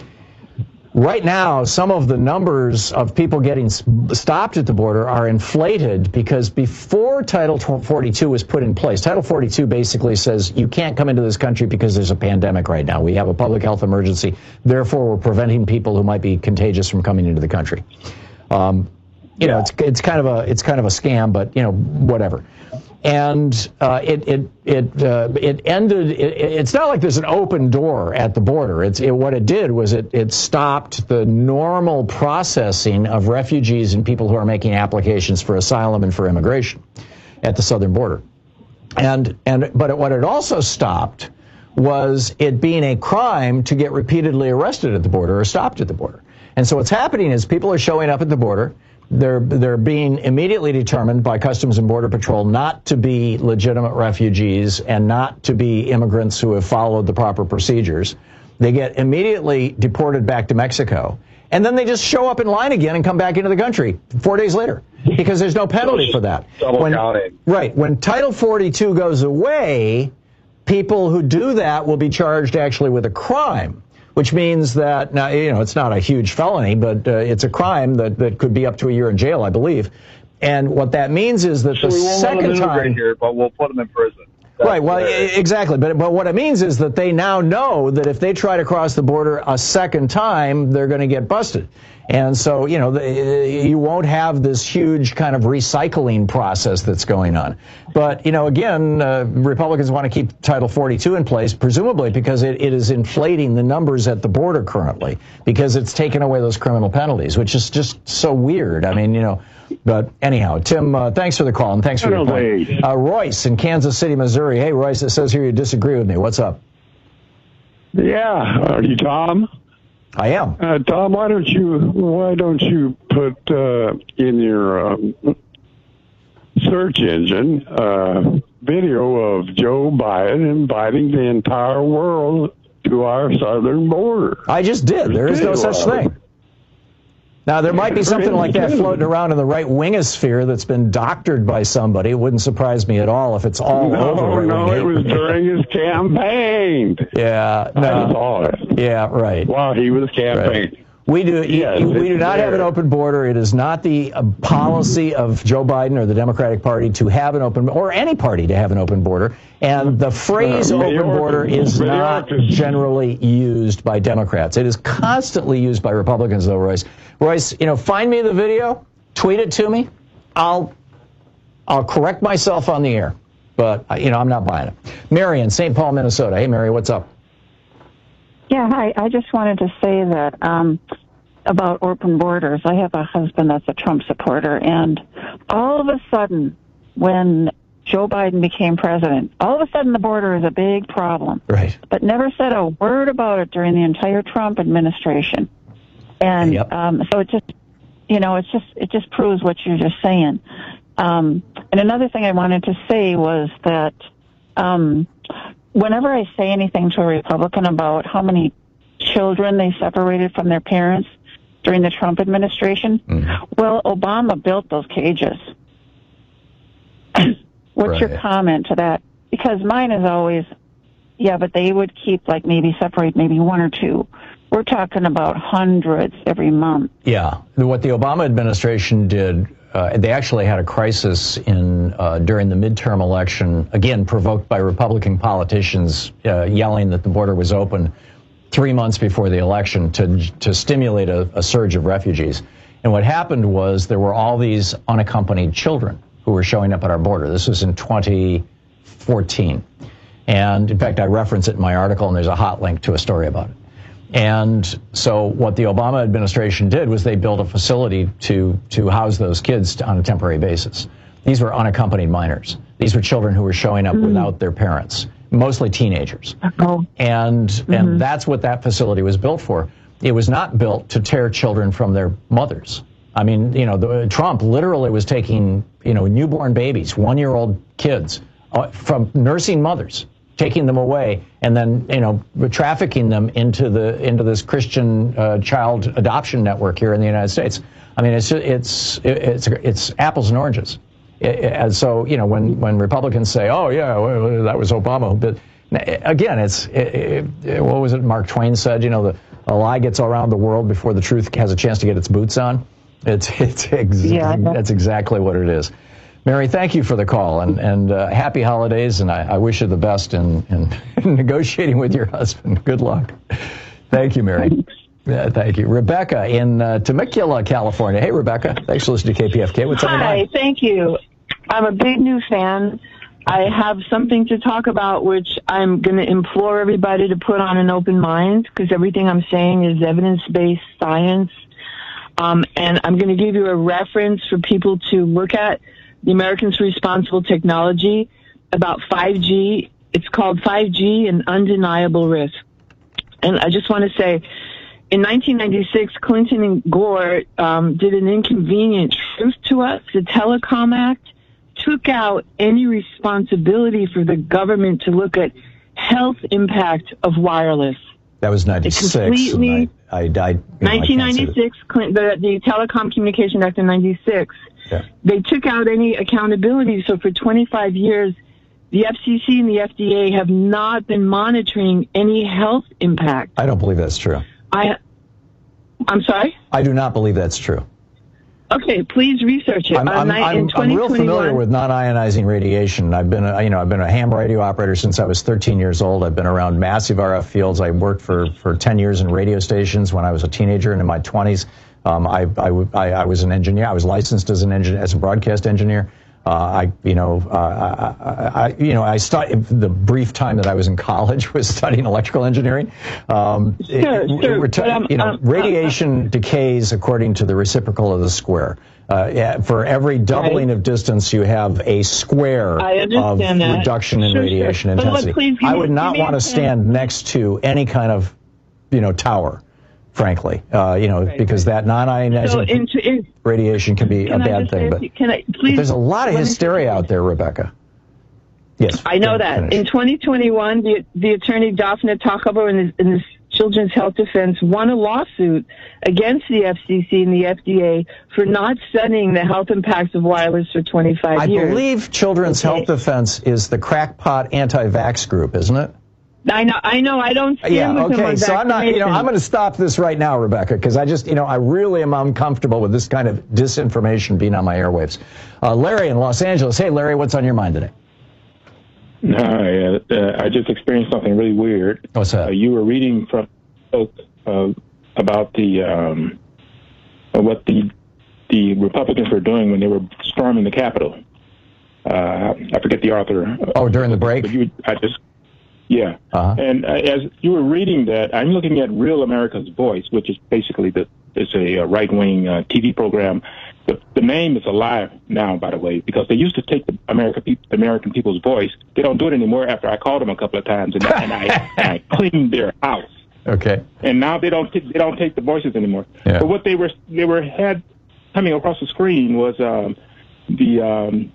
right now, some of the numbers of people getting stopped at the border are inflated because before Title forty-two was put in place, Title forty-two basically says you can't come into this country because there's a pandemic right now. We have a public health emergency. Therefore, we're preventing people who might be contagious from coming into the country. Um, you yeah. know, it's it's kind of a it's kind of a scam, but you know, whatever. And uh, it it it uh, it ended. It, it's not like there's an open door at the border. It's it, what it did was it it stopped the normal processing of refugees and people who are making applications for asylum and for immigration at the southern border. And and but it, what it also stopped was it being a crime to get repeatedly arrested at the border or stopped at the border. And so what's happening is people are showing up at the border. They're they're being immediately determined by Customs and Border Patrol not to be legitimate refugees and not to be immigrants who have followed the proper procedures. They get immediately deported back to Mexico. And then they just show up in line again and come back into the country four days later because there's no penalty for that. Double when, counting. Right. When Title forty-two goes away, people who do that will be charged actually with a crime. Which means that, now, you know, it's not a huge felony, but uh, it's a crime that, that could be up to a year in jail, I believe. And what that means is that so the we won't second let them time... here, but we'll put them in prison. That's right, well, exactly. But, but what it means is that they now know that if they try to cross the border a second time, they're going to get busted. And so, you know, the, you won't have this huge kind of recycling process that's going on. But, you know, again, uh, Republicans want to keep Title forty-two in place, presumably because it, it is inflating the numbers at the border currently, because it's taken away those criminal penalties, which is just so weird. I mean, you know, but anyhow, Tim, uh, thanks for the call and thanks for your point. Uh, Royce in Kansas City, Missouri. Hey, Royce, it says here you disagree with me. What's up? Yeah. Are you Tom? I am. Uh, Tom, why don't you why don't you put uh, in your um, search engine uh, video of Joe Biden inviting the entire world to our southern border? I just did. There is no such thing. Now, there might be something like that floating around in the right wingosphere that's been doctored by somebody. It wouldn't surprise me at all if it's all no, over. No, no, it was during his campaign. Yeah, no. I saw it. Yeah, right. While he was campaigning. Right. We do. Yes, we do it's not there. have an open border. It is not the uh, policy of Joe Biden or the Democratic Party to have an open, or any party to have an open border. And the phrase Uh, open Mayorkas- border is not Mayorkas- generally used by Democrats. It is constantly used by Republicans, though, Royce. Royce, you know, find me the video, tweet it to me. I'll I'll correct myself on the air. But, uh, you know, I'm not buying it. Mary in Saint Paul, Minnesota. Hey, Mary, what's up? Yeah, hi. I just wanted to say that um, about open borders. I have a husband that's a Trump supporter, and all of a sudden, when Joe Biden became president, all of a sudden the border is a big problem. Right. But never said a word about it during the entire Trump administration. And Yep. um, so it just, you know, it's just it just proves what you're just saying. Um, and another thing I wanted to say was that um, whenever I say anything to a Republican about how many children they separated from their parents during the Trump administration, Mm-hmm. well, Obama built those cages. What's Right. your comment to that? Because mine is always, yeah, but they would keep, like, maybe separate maybe one or two. We're talking about hundreds every month. Yeah. What the Obama administration did, uh, they actually had a crisis in uh, during the midterm election, again, provoked by Republican politicians uh, yelling that the border was open three months before the election to to stimulate a, a surge of refugees. And what happened was there were all these unaccompanied children who were showing up at our border. This was in twenty fourteen. And in fact, I reference it in my article, and there's a hot link to a story about it. And so what the Obama administration did was they built a facility to to house those kids on a temporary basis. These were unaccompanied minors. These were children who were showing up mm-hmm. without their parents, mostly teenagers. Oh. And mm-hmm. and that's what that facility was built for. It was not built to tear children from their mothers. I mean, you know, the, Trump literally was taking, you know, newborn babies, one-year-old kids uh, from nursing mothers, taking them away, and then, you know, trafficking them into the into this Christian uh, child adoption network here in the United States. I mean, it's it's it's it's apples and oranges. And so, you know, when when Republicans say, "Oh yeah, well, that was Obama," but again, it's it, it, what was it Mark Twain said? You know, the a lie gets around the world before the truth has a chance to get its boots on. It's it's ex- yeah, that's exactly what it is. Mary, thank you for the call, and, and uh, happy holidays, and I, I wish you the best in, in, in negotiating with your husband. Good luck. Thank you, Mary. Yeah, thank you. Rebecca in uh, Temecula, California. Hey, Rebecca. Thanks for listening to K P F K. What's on your Hi, mind? thank you. I'm a big new fan. I have something to talk about, which I'm going to implore everybody to put on an open mind, because everything I'm saying is evidence-based science. Um, and I'm going to give you a reference for people to look at, the Americans for Responsible Technology, about five G. It's called five G, an Undeniable Risk. And I just want to say, in nineteen ninety-six, Clinton and Gore um, did an inconvenient truth to us. The Telecom Act took out any responsibility for the government to look at health impact of wireless. That was ninety-six. Completely, I, I died. nineteen ninety-six, Clinton, the, the Telecom Communication Act in ninety-six. Yeah. They took out any accountability. So for twenty-five years, the F C C and the F D A have not been monitoring any health impact. I don't believe that's true. I, I'm sorry? I do not believe that's true. Okay, please research it. I'm, I'm, I'm, I'm real familiar with non-ionizing radiation. I've been, a, you know, I've been a ham radio operator since I was thirteen years old. I've been around massive R F fields. I worked for, for ten years in radio stations when I was a teenager and in my twenties. Um, I, I, I, I was an engineer. I was licensed as an engineer, as a broadcast engineer. Uh, I, you know, uh, I, I, you know, I studied the brief time that I was in college was studying electrical engineering. Um, sure, it, sure. Reti- But, um, you know, um, radiation uh, decays according to the reciprocal of the square. Uh, yeah, for every doubling right. of distance, you have a square of that. reduction in sure, radiation sure. intensity. Look, I would not want to stand next to any kind of, you know, tower. Frankly, uh, you know, right, because right. that non-ionizing so into, in, radiation can be can a bad thing. But, can I, please, but there's a lot of hysteria out there, Rebecca. Yes, I know that. Finish. In twenty twenty-one, the, the attorney Daphne Takabar in the, in the Children's Health Defense won a lawsuit against the F C C and the F D A for not studying the health impacts of wireless for twenty-five I years. I believe Children's okay. Health Defense is the crackpot anti-vax group, isn't it? I know, I know, I don't stand Yeah, with him okay, on so I'm not, you know, I'm vaccination. going to stop this right now, Rebecca, because I just, you know, I really am uncomfortable with this kind of disinformation being on my airwaves. Uh, Larry in Los Angeles. Hey, Larry, what's on your mind today? Hi, uh, uh, I just experienced something really weird. What's that? Uh, you were reading from uh, about the um, uh, what the the Republicans were doing when they were storming the Capitol. Uh, I forget the author. Oh, during the break? But you, I just, yeah. Uh-huh. And uh, as you were reading that, I'm looking at Real America's Voice, which is basically the it's a uh, right-wing uh, T V program. The, the name is a lie now, by the way, because they used to take the American people, the American people's voice. They don't do it anymore. After I called them a couple of times and, and I, and I cleaned their house. Okay. And now they don't t- they don't take the voices anymore. Yeah. But what they were they were had coming across the screen was um, the um,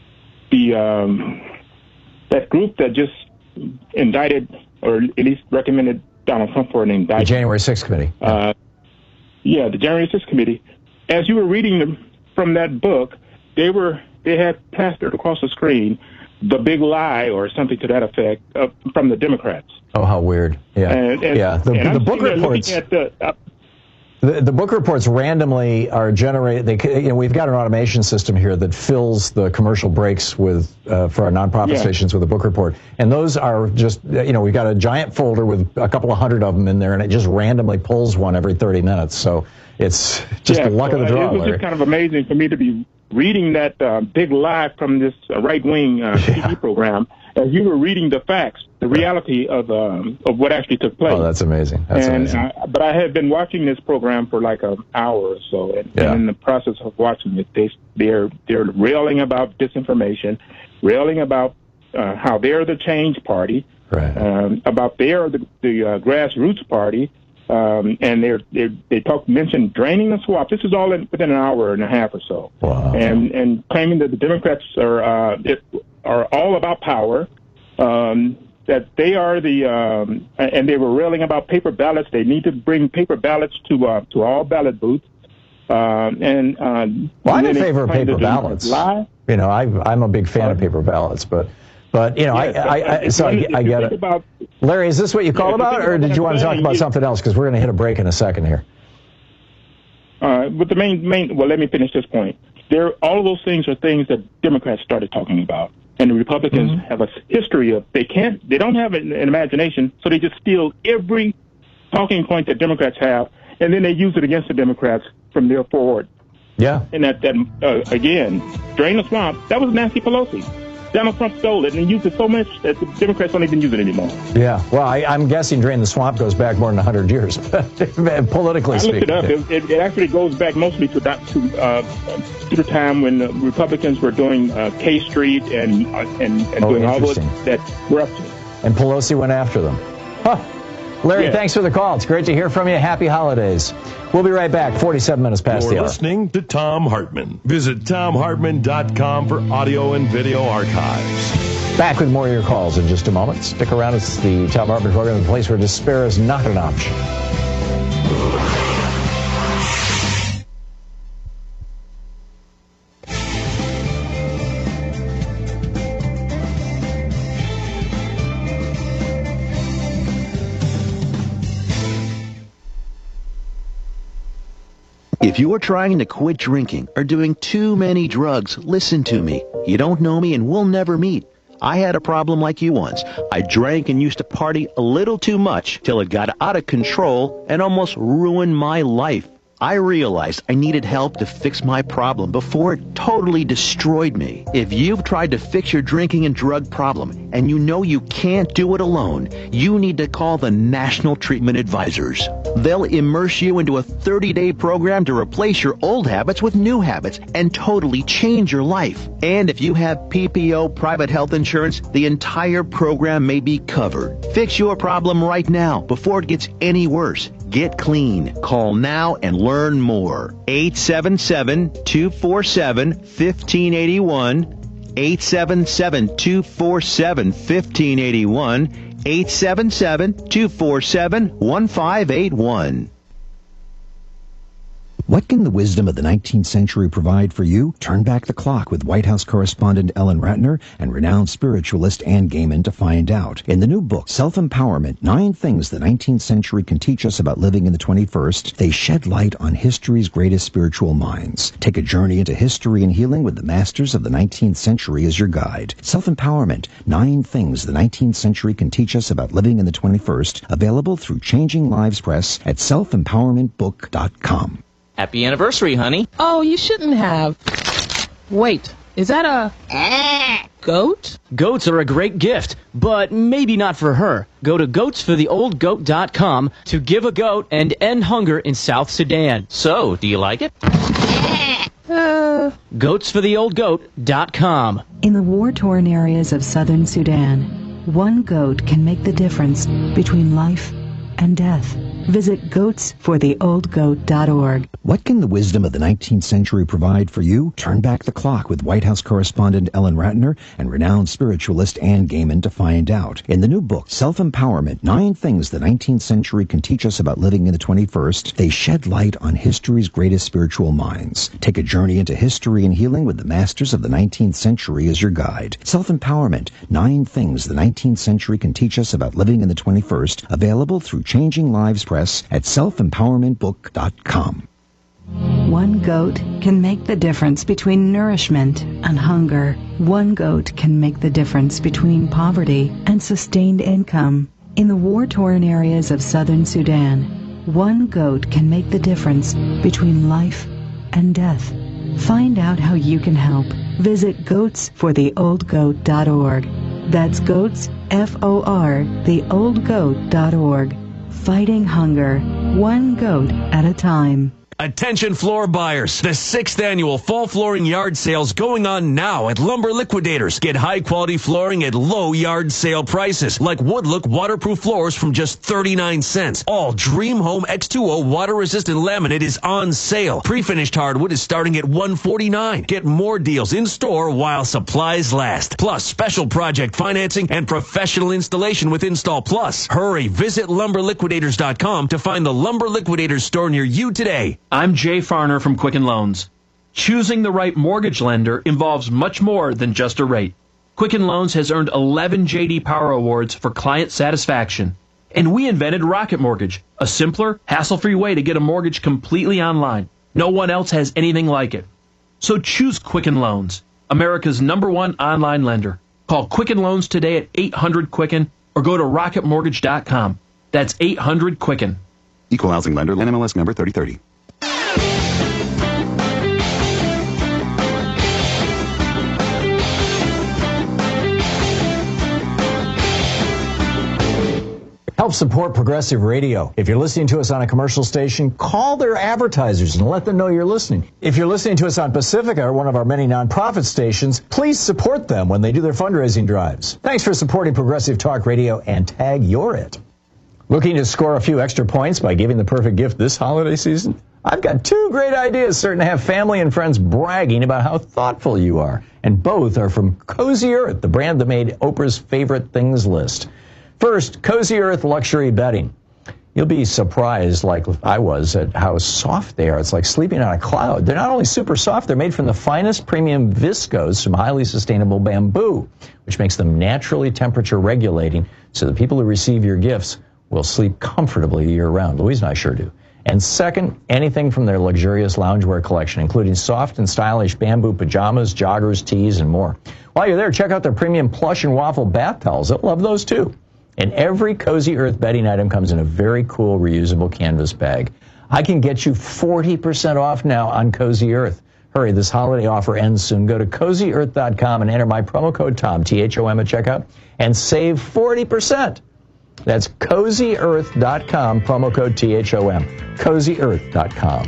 the um, that group that just indicted or at least recommended Donald Trump for an indictment. The January sixth committee. Uh, yeah, the January sixth committee. As you were reading them from that book, they were they had plastered across the screen the big lie or something to that effect uh, from the Democrats. Oh, how weird. Yeah. And, and, yeah. The, and the I'm book sitting there reports. looking at the, uh, The, the book reports randomly are generated. They, you know, we've got an automation system here that fills the commercial breaks with uh, for our nonprofit Yeah. stations with a book report, and those are just, you know, we've got a giant folder with a couple of hundred of them in there, and it just randomly pulls one every thirty minutes. So it's just yeah, the luck so, of the uh, draw. It was Larry. just kind of amazing for me to be reading that uh, big lie from this uh, right-wing uh, T V program as you were reading the facts, the reality of um, of what actually took place. Oh, that's amazing. That's and, amazing. Uh, but I had been watching this program for like an hour or so, and, Yeah. and in the process of watching it, they they're they're railing about disinformation, railing about uh, how they're the change party, right. um, about they're the, the uh, grassroots party, um, and they're, they're they talk mention draining the swamp. This is all in, within an hour and a half or so, wow. and and claiming that the Democrats are uh, it, are all about power. Um, that they are the, um, and they were railing about paper ballots. They need to bring paper ballots to uh, to all ballot booths. Um, and uh, Well, I'm and in then they favor of claim paper to do ballots. lie. You know, I, I'm a big fan of paper ballots, but, but you know, Yes, I, I, I, so I, if I you get think it. about- Larry, is this what you called if you about, think or about did what you I'm want to talk saying, about you- something else? Because we're going to hit a break in a second here. Uh, but the main, main, well, let me finish this point. There, all of those things are things that Democrats started talking about, and the Republicans Mm-hmm. have a history of they can't, they don't have an, an imagination, so they just steal every talking point that Democrats have, and then they use it against the Democrats from there forward. Yeah. And that, that uh, again, drain the swamp. That was Nancy Pelosi. Donald Trump stole it and used it so much that the Democrats don't even use it anymore. Yeah, well, I, I'm guessing Drain the Swamp goes back more than one hundred years, politically I speaking. looked it up. It, it, it actually goes back mostly to that, to, uh, to the time when the Republicans were doing uh, K Street and uh, and, and Oh, doing all those interesting. that were up to. And Pelosi went after them. Huh. Larry, Yeah. thanks for the call. It's great to hear from you. Happy holidays. We'll be right back, forty-seven minutes past You're the hour. listening to Tom Hartman. Visit tom hartman dot com for audio and video archives. Back with more of your calls in just a moment. Stick around. It's the Tom Hartman program, the place where despair is not an option. If you're trying to quit drinking or doing too many drugs, listen to me. You don't know me and we'll never meet. I had a problem like you once. I drank and used to party a little too much till it got out of control and almost ruined my life. I realized I needed help to fix my problem before it totally destroyed me. If you've tried to fix your drinking and drug problem and you know you can't do it alone, you need to call the National Treatment Advisors. They'll immerse you into a thirty-day program to replace your old habits with new habits and totally change your life. And if you have P P O private health insurance, the entire program may be covered. Fix your problem right now before it gets any worse. Get clean. Call now and learn more. eight seven seven, two four seven, one five eight one. eight seven seven, two four seven, one five eight one. eight seven seven, two four seven, one five eight one. What can the wisdom of the nineteenth century provide for you? Turn back the clock with White House correspondent Ellen Ratner and renowned spiritualist Ann Gaiman to find out. In the new book, Self-Empowerment, Nine Things the nineteenth Century Can Teach Us About Living in the twenty-first, they shed light on history's greatest spiritual minds. Take a journey into history and healing with the masters of the nineteenth century as your guide. Self-Empowerment, Nine Things the nineteenth Century Can Teach Us About Living in the twenty-first, available through Changing Lives Press at self empowerment book dot com. Happy anniversary, honey. Oh, you shouldn't have. Wait, is that a goat? Goats are a great gift, but maybe not for her. Go to goats for the old goat dot com to give a goat and end hunger in South Sudan. So, do you like it? Uh... goats for the old goat dot com. In the war-torn areas of southern Sudan, one goat can make the difference between life and death. Visit goats for the old goat dot org. What can the wisdom of the nineteenth century provide for you? Turn back the clock with White House correspondent Ellen Ratner and renowned spiritualist Ann Gaiman to find out. In the new book, Self-Empowerment, Nine Things the nineteenth Century Can Teach Us About Living in the twenty-first, they shed light on history's greatest spiritual minds. Take a journey into history and healing with the masters of the nineteenth century as your guide. Self-Empowerment, Nine Things the nineteenth Century Can Teach Us About Living in the twenty-first, available through Changing Lives Press at self empowerment book dot com. One goat can make the difference between nourishment and hunger. One goat can make the difference between poverty and sustained income. In the war-torn areas of southern Sudan, one goat can make the difference between life and death. Find out how you can help. Visit goats for the old goat dot org. That's goats, F O R, the old goat dot org. Fighting hunger, one goat at a time. Attention floor buyers. The sixth annual fall flooring yard sale's going on now at Lumber Liquidators. Get high quality flooring at low yard sale prices, like Woodlook waterproof floors from just thirty-nine cents. All Dream Home X two O water resistant laminate is on sale. Pre-finished hardwood is starting at one forty-nine. Get more deals in store while supplies last. Plus special project financing and professional installation with Install Plus. Hurry, visit lumber liquidators dot com to find the Lumber Liquidators store near you today. I'm Jay Farner from Quicken Loans. Choosing the right mortgage lender involves much more than just a rate. Quicken Loans has earned eleven J D Power Awards for client satisfaction. And we invented Rocket Mortgage, a simpler, hassle-free way to get a mortgage completely online. No one else has anything like it. So choose Quicken Loans, America's number one online lender. Call Quicken Loans today at eight hundred Quicken or go to rocket mortgage dot com. That's eight hundred Quicken. Equal housing lender, N M L S number thirty thirty. Help support Progressive Radio. If you're listening to us on a commercial station, call their advertisers and let them know you're listening. If you're listening to us on Pacifica, or one of our many nonprofit stations, please support them when they do their fundraising drives. Thanks for supporting Progressive Talk Radio and tag You're It. Looking to score a few extra points by giving the perfect gift this holiday season? I've got two great ideas certain to have family and friends bragging about how thoughtful you are. And both are from Cozy Earth, the brand that made Oprah's favorite things list. First, Cozy Earth luxury bedding. You'll be surprised, like I was, at how soft they are. It's like sleeping on a cloud. They're not only super soft, they're made from the finest premium viscose from highly sustainable bamboo, which makes them naturally temperature regulating, so the people who receive your gifts will sleep comfortably year-round. Louise and I sure do. And second, anything from their luxurious loungewear collection, including soft and stylish bamboo pajamas, joggers, tees, and more. While you're there, check out their premium plush and waffle bath towels. They'll love those too. And every Cozy Earth bedding item comes in a very cool reusable canvas bag. I can get you forty percent off now on Cozy Earth. Hurry, this holiday offer ends soon. Go to cozy earth dot com and enter my promo code Tom, T H O M at checkout, and save forty percent. That's cozy earth dot com, promo code T H O M, cozy earth dot com.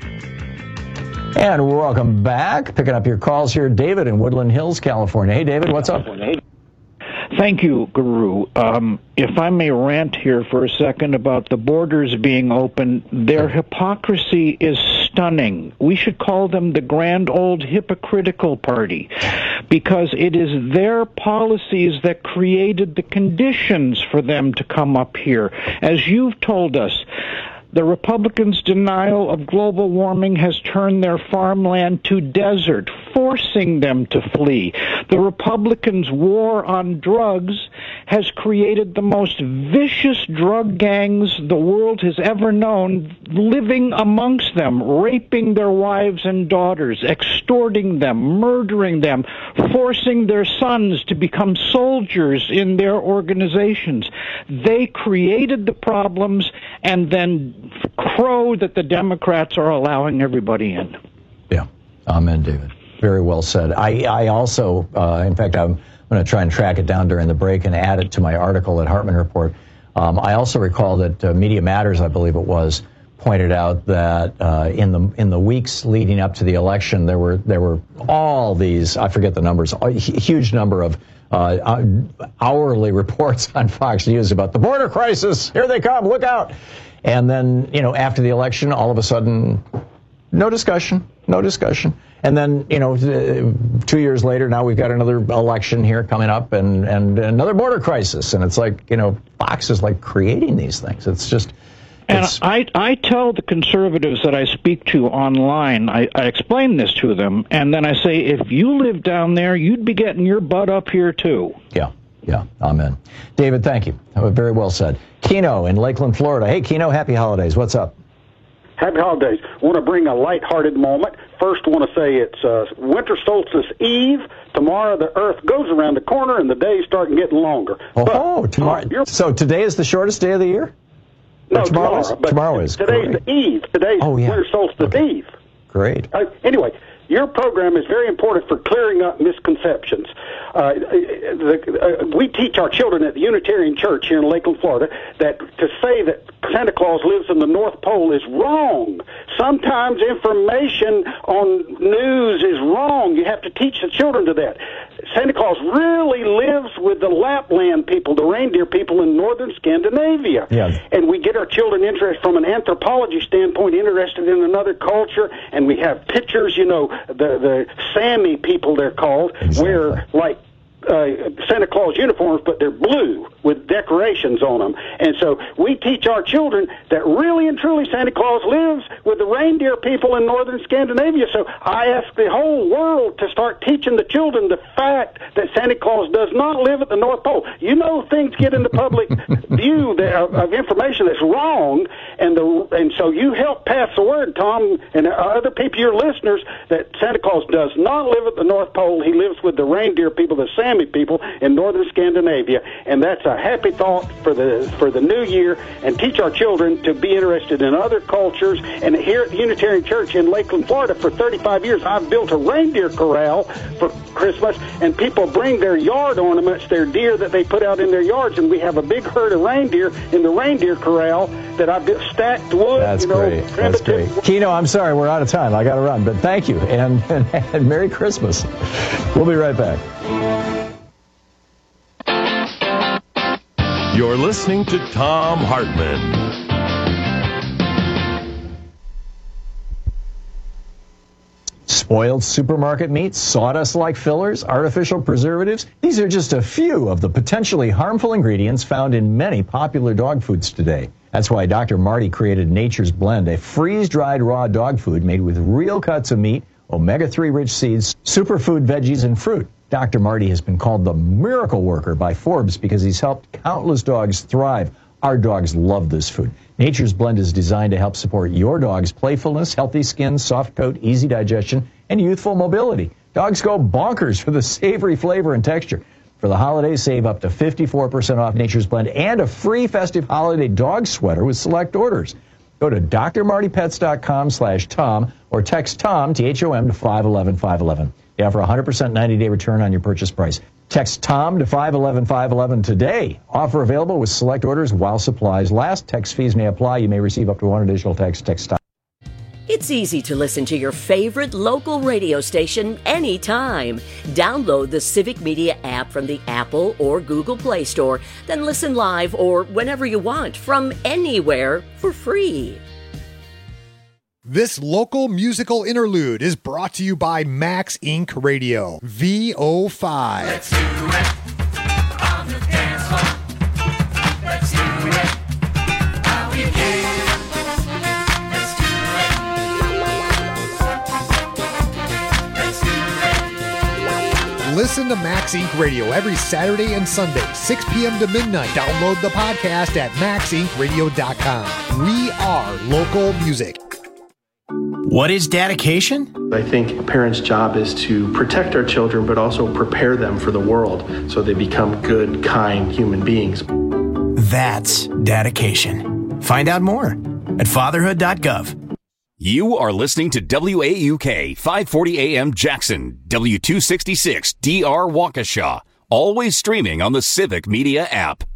And welcome back. Picking up your calls here, David in Woodland Hills, California. Hey, David, what's up? Thank you, Guru. Um, if I may rant here for a second about the borders being open, their hypocrisy is stunning. We should call them the grand old hypocritical party, because it is their policies that created the conditions for them to come up here. As you've told us, The Republicans' denial of global warming has turned their farmland to desert, forcing them to flee. The Republicans' war on drugs has created the most vicious drug gangs the world has ever known, living amongst them, raping their wives and daughters, extorting them, murdering them, forcing their sons to become soldiers in their organizations. They created the problems and then crow that the Democrats are allowing everybody in. Yeah. Amen, David. Very well said. I, I also, uh, in fact, I'm going to try and track it down during the break and add it to my article at Hartman Report. Um, I also recall that uh, Media Matters, I believe it was, pointed out that uh, in the in the weeks leading up to the election, there were there were all these, I forget the numbers, a huge number of uh, hourly reports on Fox News about the border crisis. Here they come, look out. And then, you know, after the election, all of a sudden, no discussion, no discussion. And then, you know, two years later, now we've got another election here coming up and, and another border crisis. And it's like, you know, Fox is like creating these things. It's just... And I, I tell the conservatives that I speak to online, I, I explain this to them, and then I say, if you live down there, you'd be getting your butt up here, too. Yeah, yeah, amen. David, thank you. Very well said. Keno in Lakeland, Florida. Hey, Keno, happy holidays. What's up? Happy holidays. Want to bring a lighthearted moment. First, want to say it's uh, winter solstice eve. Tomorrow, the Earth goes around the corner, and the days start getting longer. Oh, but, tomorrow. Uh, so today is the shortest day of the year? No, tomorrow, tomorrow, is, but tomorrow is. Today's great. the eve. Today's oh, yeah. winter solstice okay. eve. Great. Uh, anyway, your program is very important for clearing up misconceptions. Uh, the, uh, we teach our children at the Unitarian Church here in Lakeland, Florida, that to say that Santa Claus lives in the North Pole is wrong. Sometimes information on news is wrong. You have to teach the children to that. Santa Claus really lives with the Lapland people, the reindeer people in northern Scandinavia. Yeah. And we get our children interested from an anthropology standpoint, interested in another culture, and we have pictures, you know, the, the Sami people they're called, exactly. where, like, Uh, Santa Claus uniforms, but they're blue with decorations on them. And so we teach our children that really and truly Santa Claus lives with the reindeer people in northern Scandinavia. So I ask the whole world to start teaching the children the fact that Santa Claus does not live at the North Pole. You know, things get in the public view that, of, of information that's wrong, and the and so you help pass the word, Tom, and other people, your listeners, that Santa Claus does not live at the North Pole. He lives with the reindeer people, the Sami people in northern Scandinavia, and that's a happy thought for the for the new year. And teach our children to be interested in other cultures. And here at the Unitarian Church in Lakeland, Florida, for thirty-five years, I've built a reindeer corral for Christmas, and people bring their yard ornaments, their deer that they put out in their yards, and we have a big herd of reindeer in the reindeer corral that I've built, stacked wood. That's you know, great. That's great. Keno, I'm sorry, we're out of time. I got to run, but thank you, and, and, and Merry Christmas. We'll be right back. You're listening to Thom Hartmann. Spoiled supermarket meat, sawdust-like fillers, artificial preservatives. These are just a few of the potentially harmful ingredients found in many popular dog foods today. That's why Doctor Marty created Nature's Blend, a freeze-dried raw dog food made with real cuts of meat, omega three rich seeds, superfood veggies, and fruit. Doctor Marty has been called the miracle worker by Forbes because he's helped countless dogs thrive. Our dogs love this food. Nature's Blend is designed to help support your dog's playfulness, healthy skin, soft coat, easy digestion, and youthful mobility. Dogs go bonkers for the savory flavor and texture. For the holidays, save up to fifty-four percent off Nature's Blend and a free festive holiday dog sweater with select orders. Go to D R marty pets dot com slash Tom or text Tom, T H O M, to five one one, five one one. They offer a one hundred percent ninety-day return on your purchase price. Text Tom to five one one, five one one today. Offer available with select orders while supplies last. Text fees may apply. You may receive up to one additional text. Text Tom. It's easy to listen to your favorite local radio station anytime. Download the Civic Media app from the Apple or Google Play Store, then listen live or whenever you want from anywhere for free. This local musical interlude is brought to you by Max Incorporated. Radio, V O five. Let's do it on the dance floor. Let's do it how we do. Listen to Max Inc Radio every Saturday and Sunday, six p.m. to midnight. Download the podcast at max inc radio dot com. We are local music. What is dedication? I think a parent's job is to protect our children, but also prepare them for the world so they become good, kind human beings. That's dedication. Find out more at fatherhood dot gov. You are listening to W A U K, five forty A M Jackson, W two sixty-six D R Waukesha, always streaming on the Civic Media app.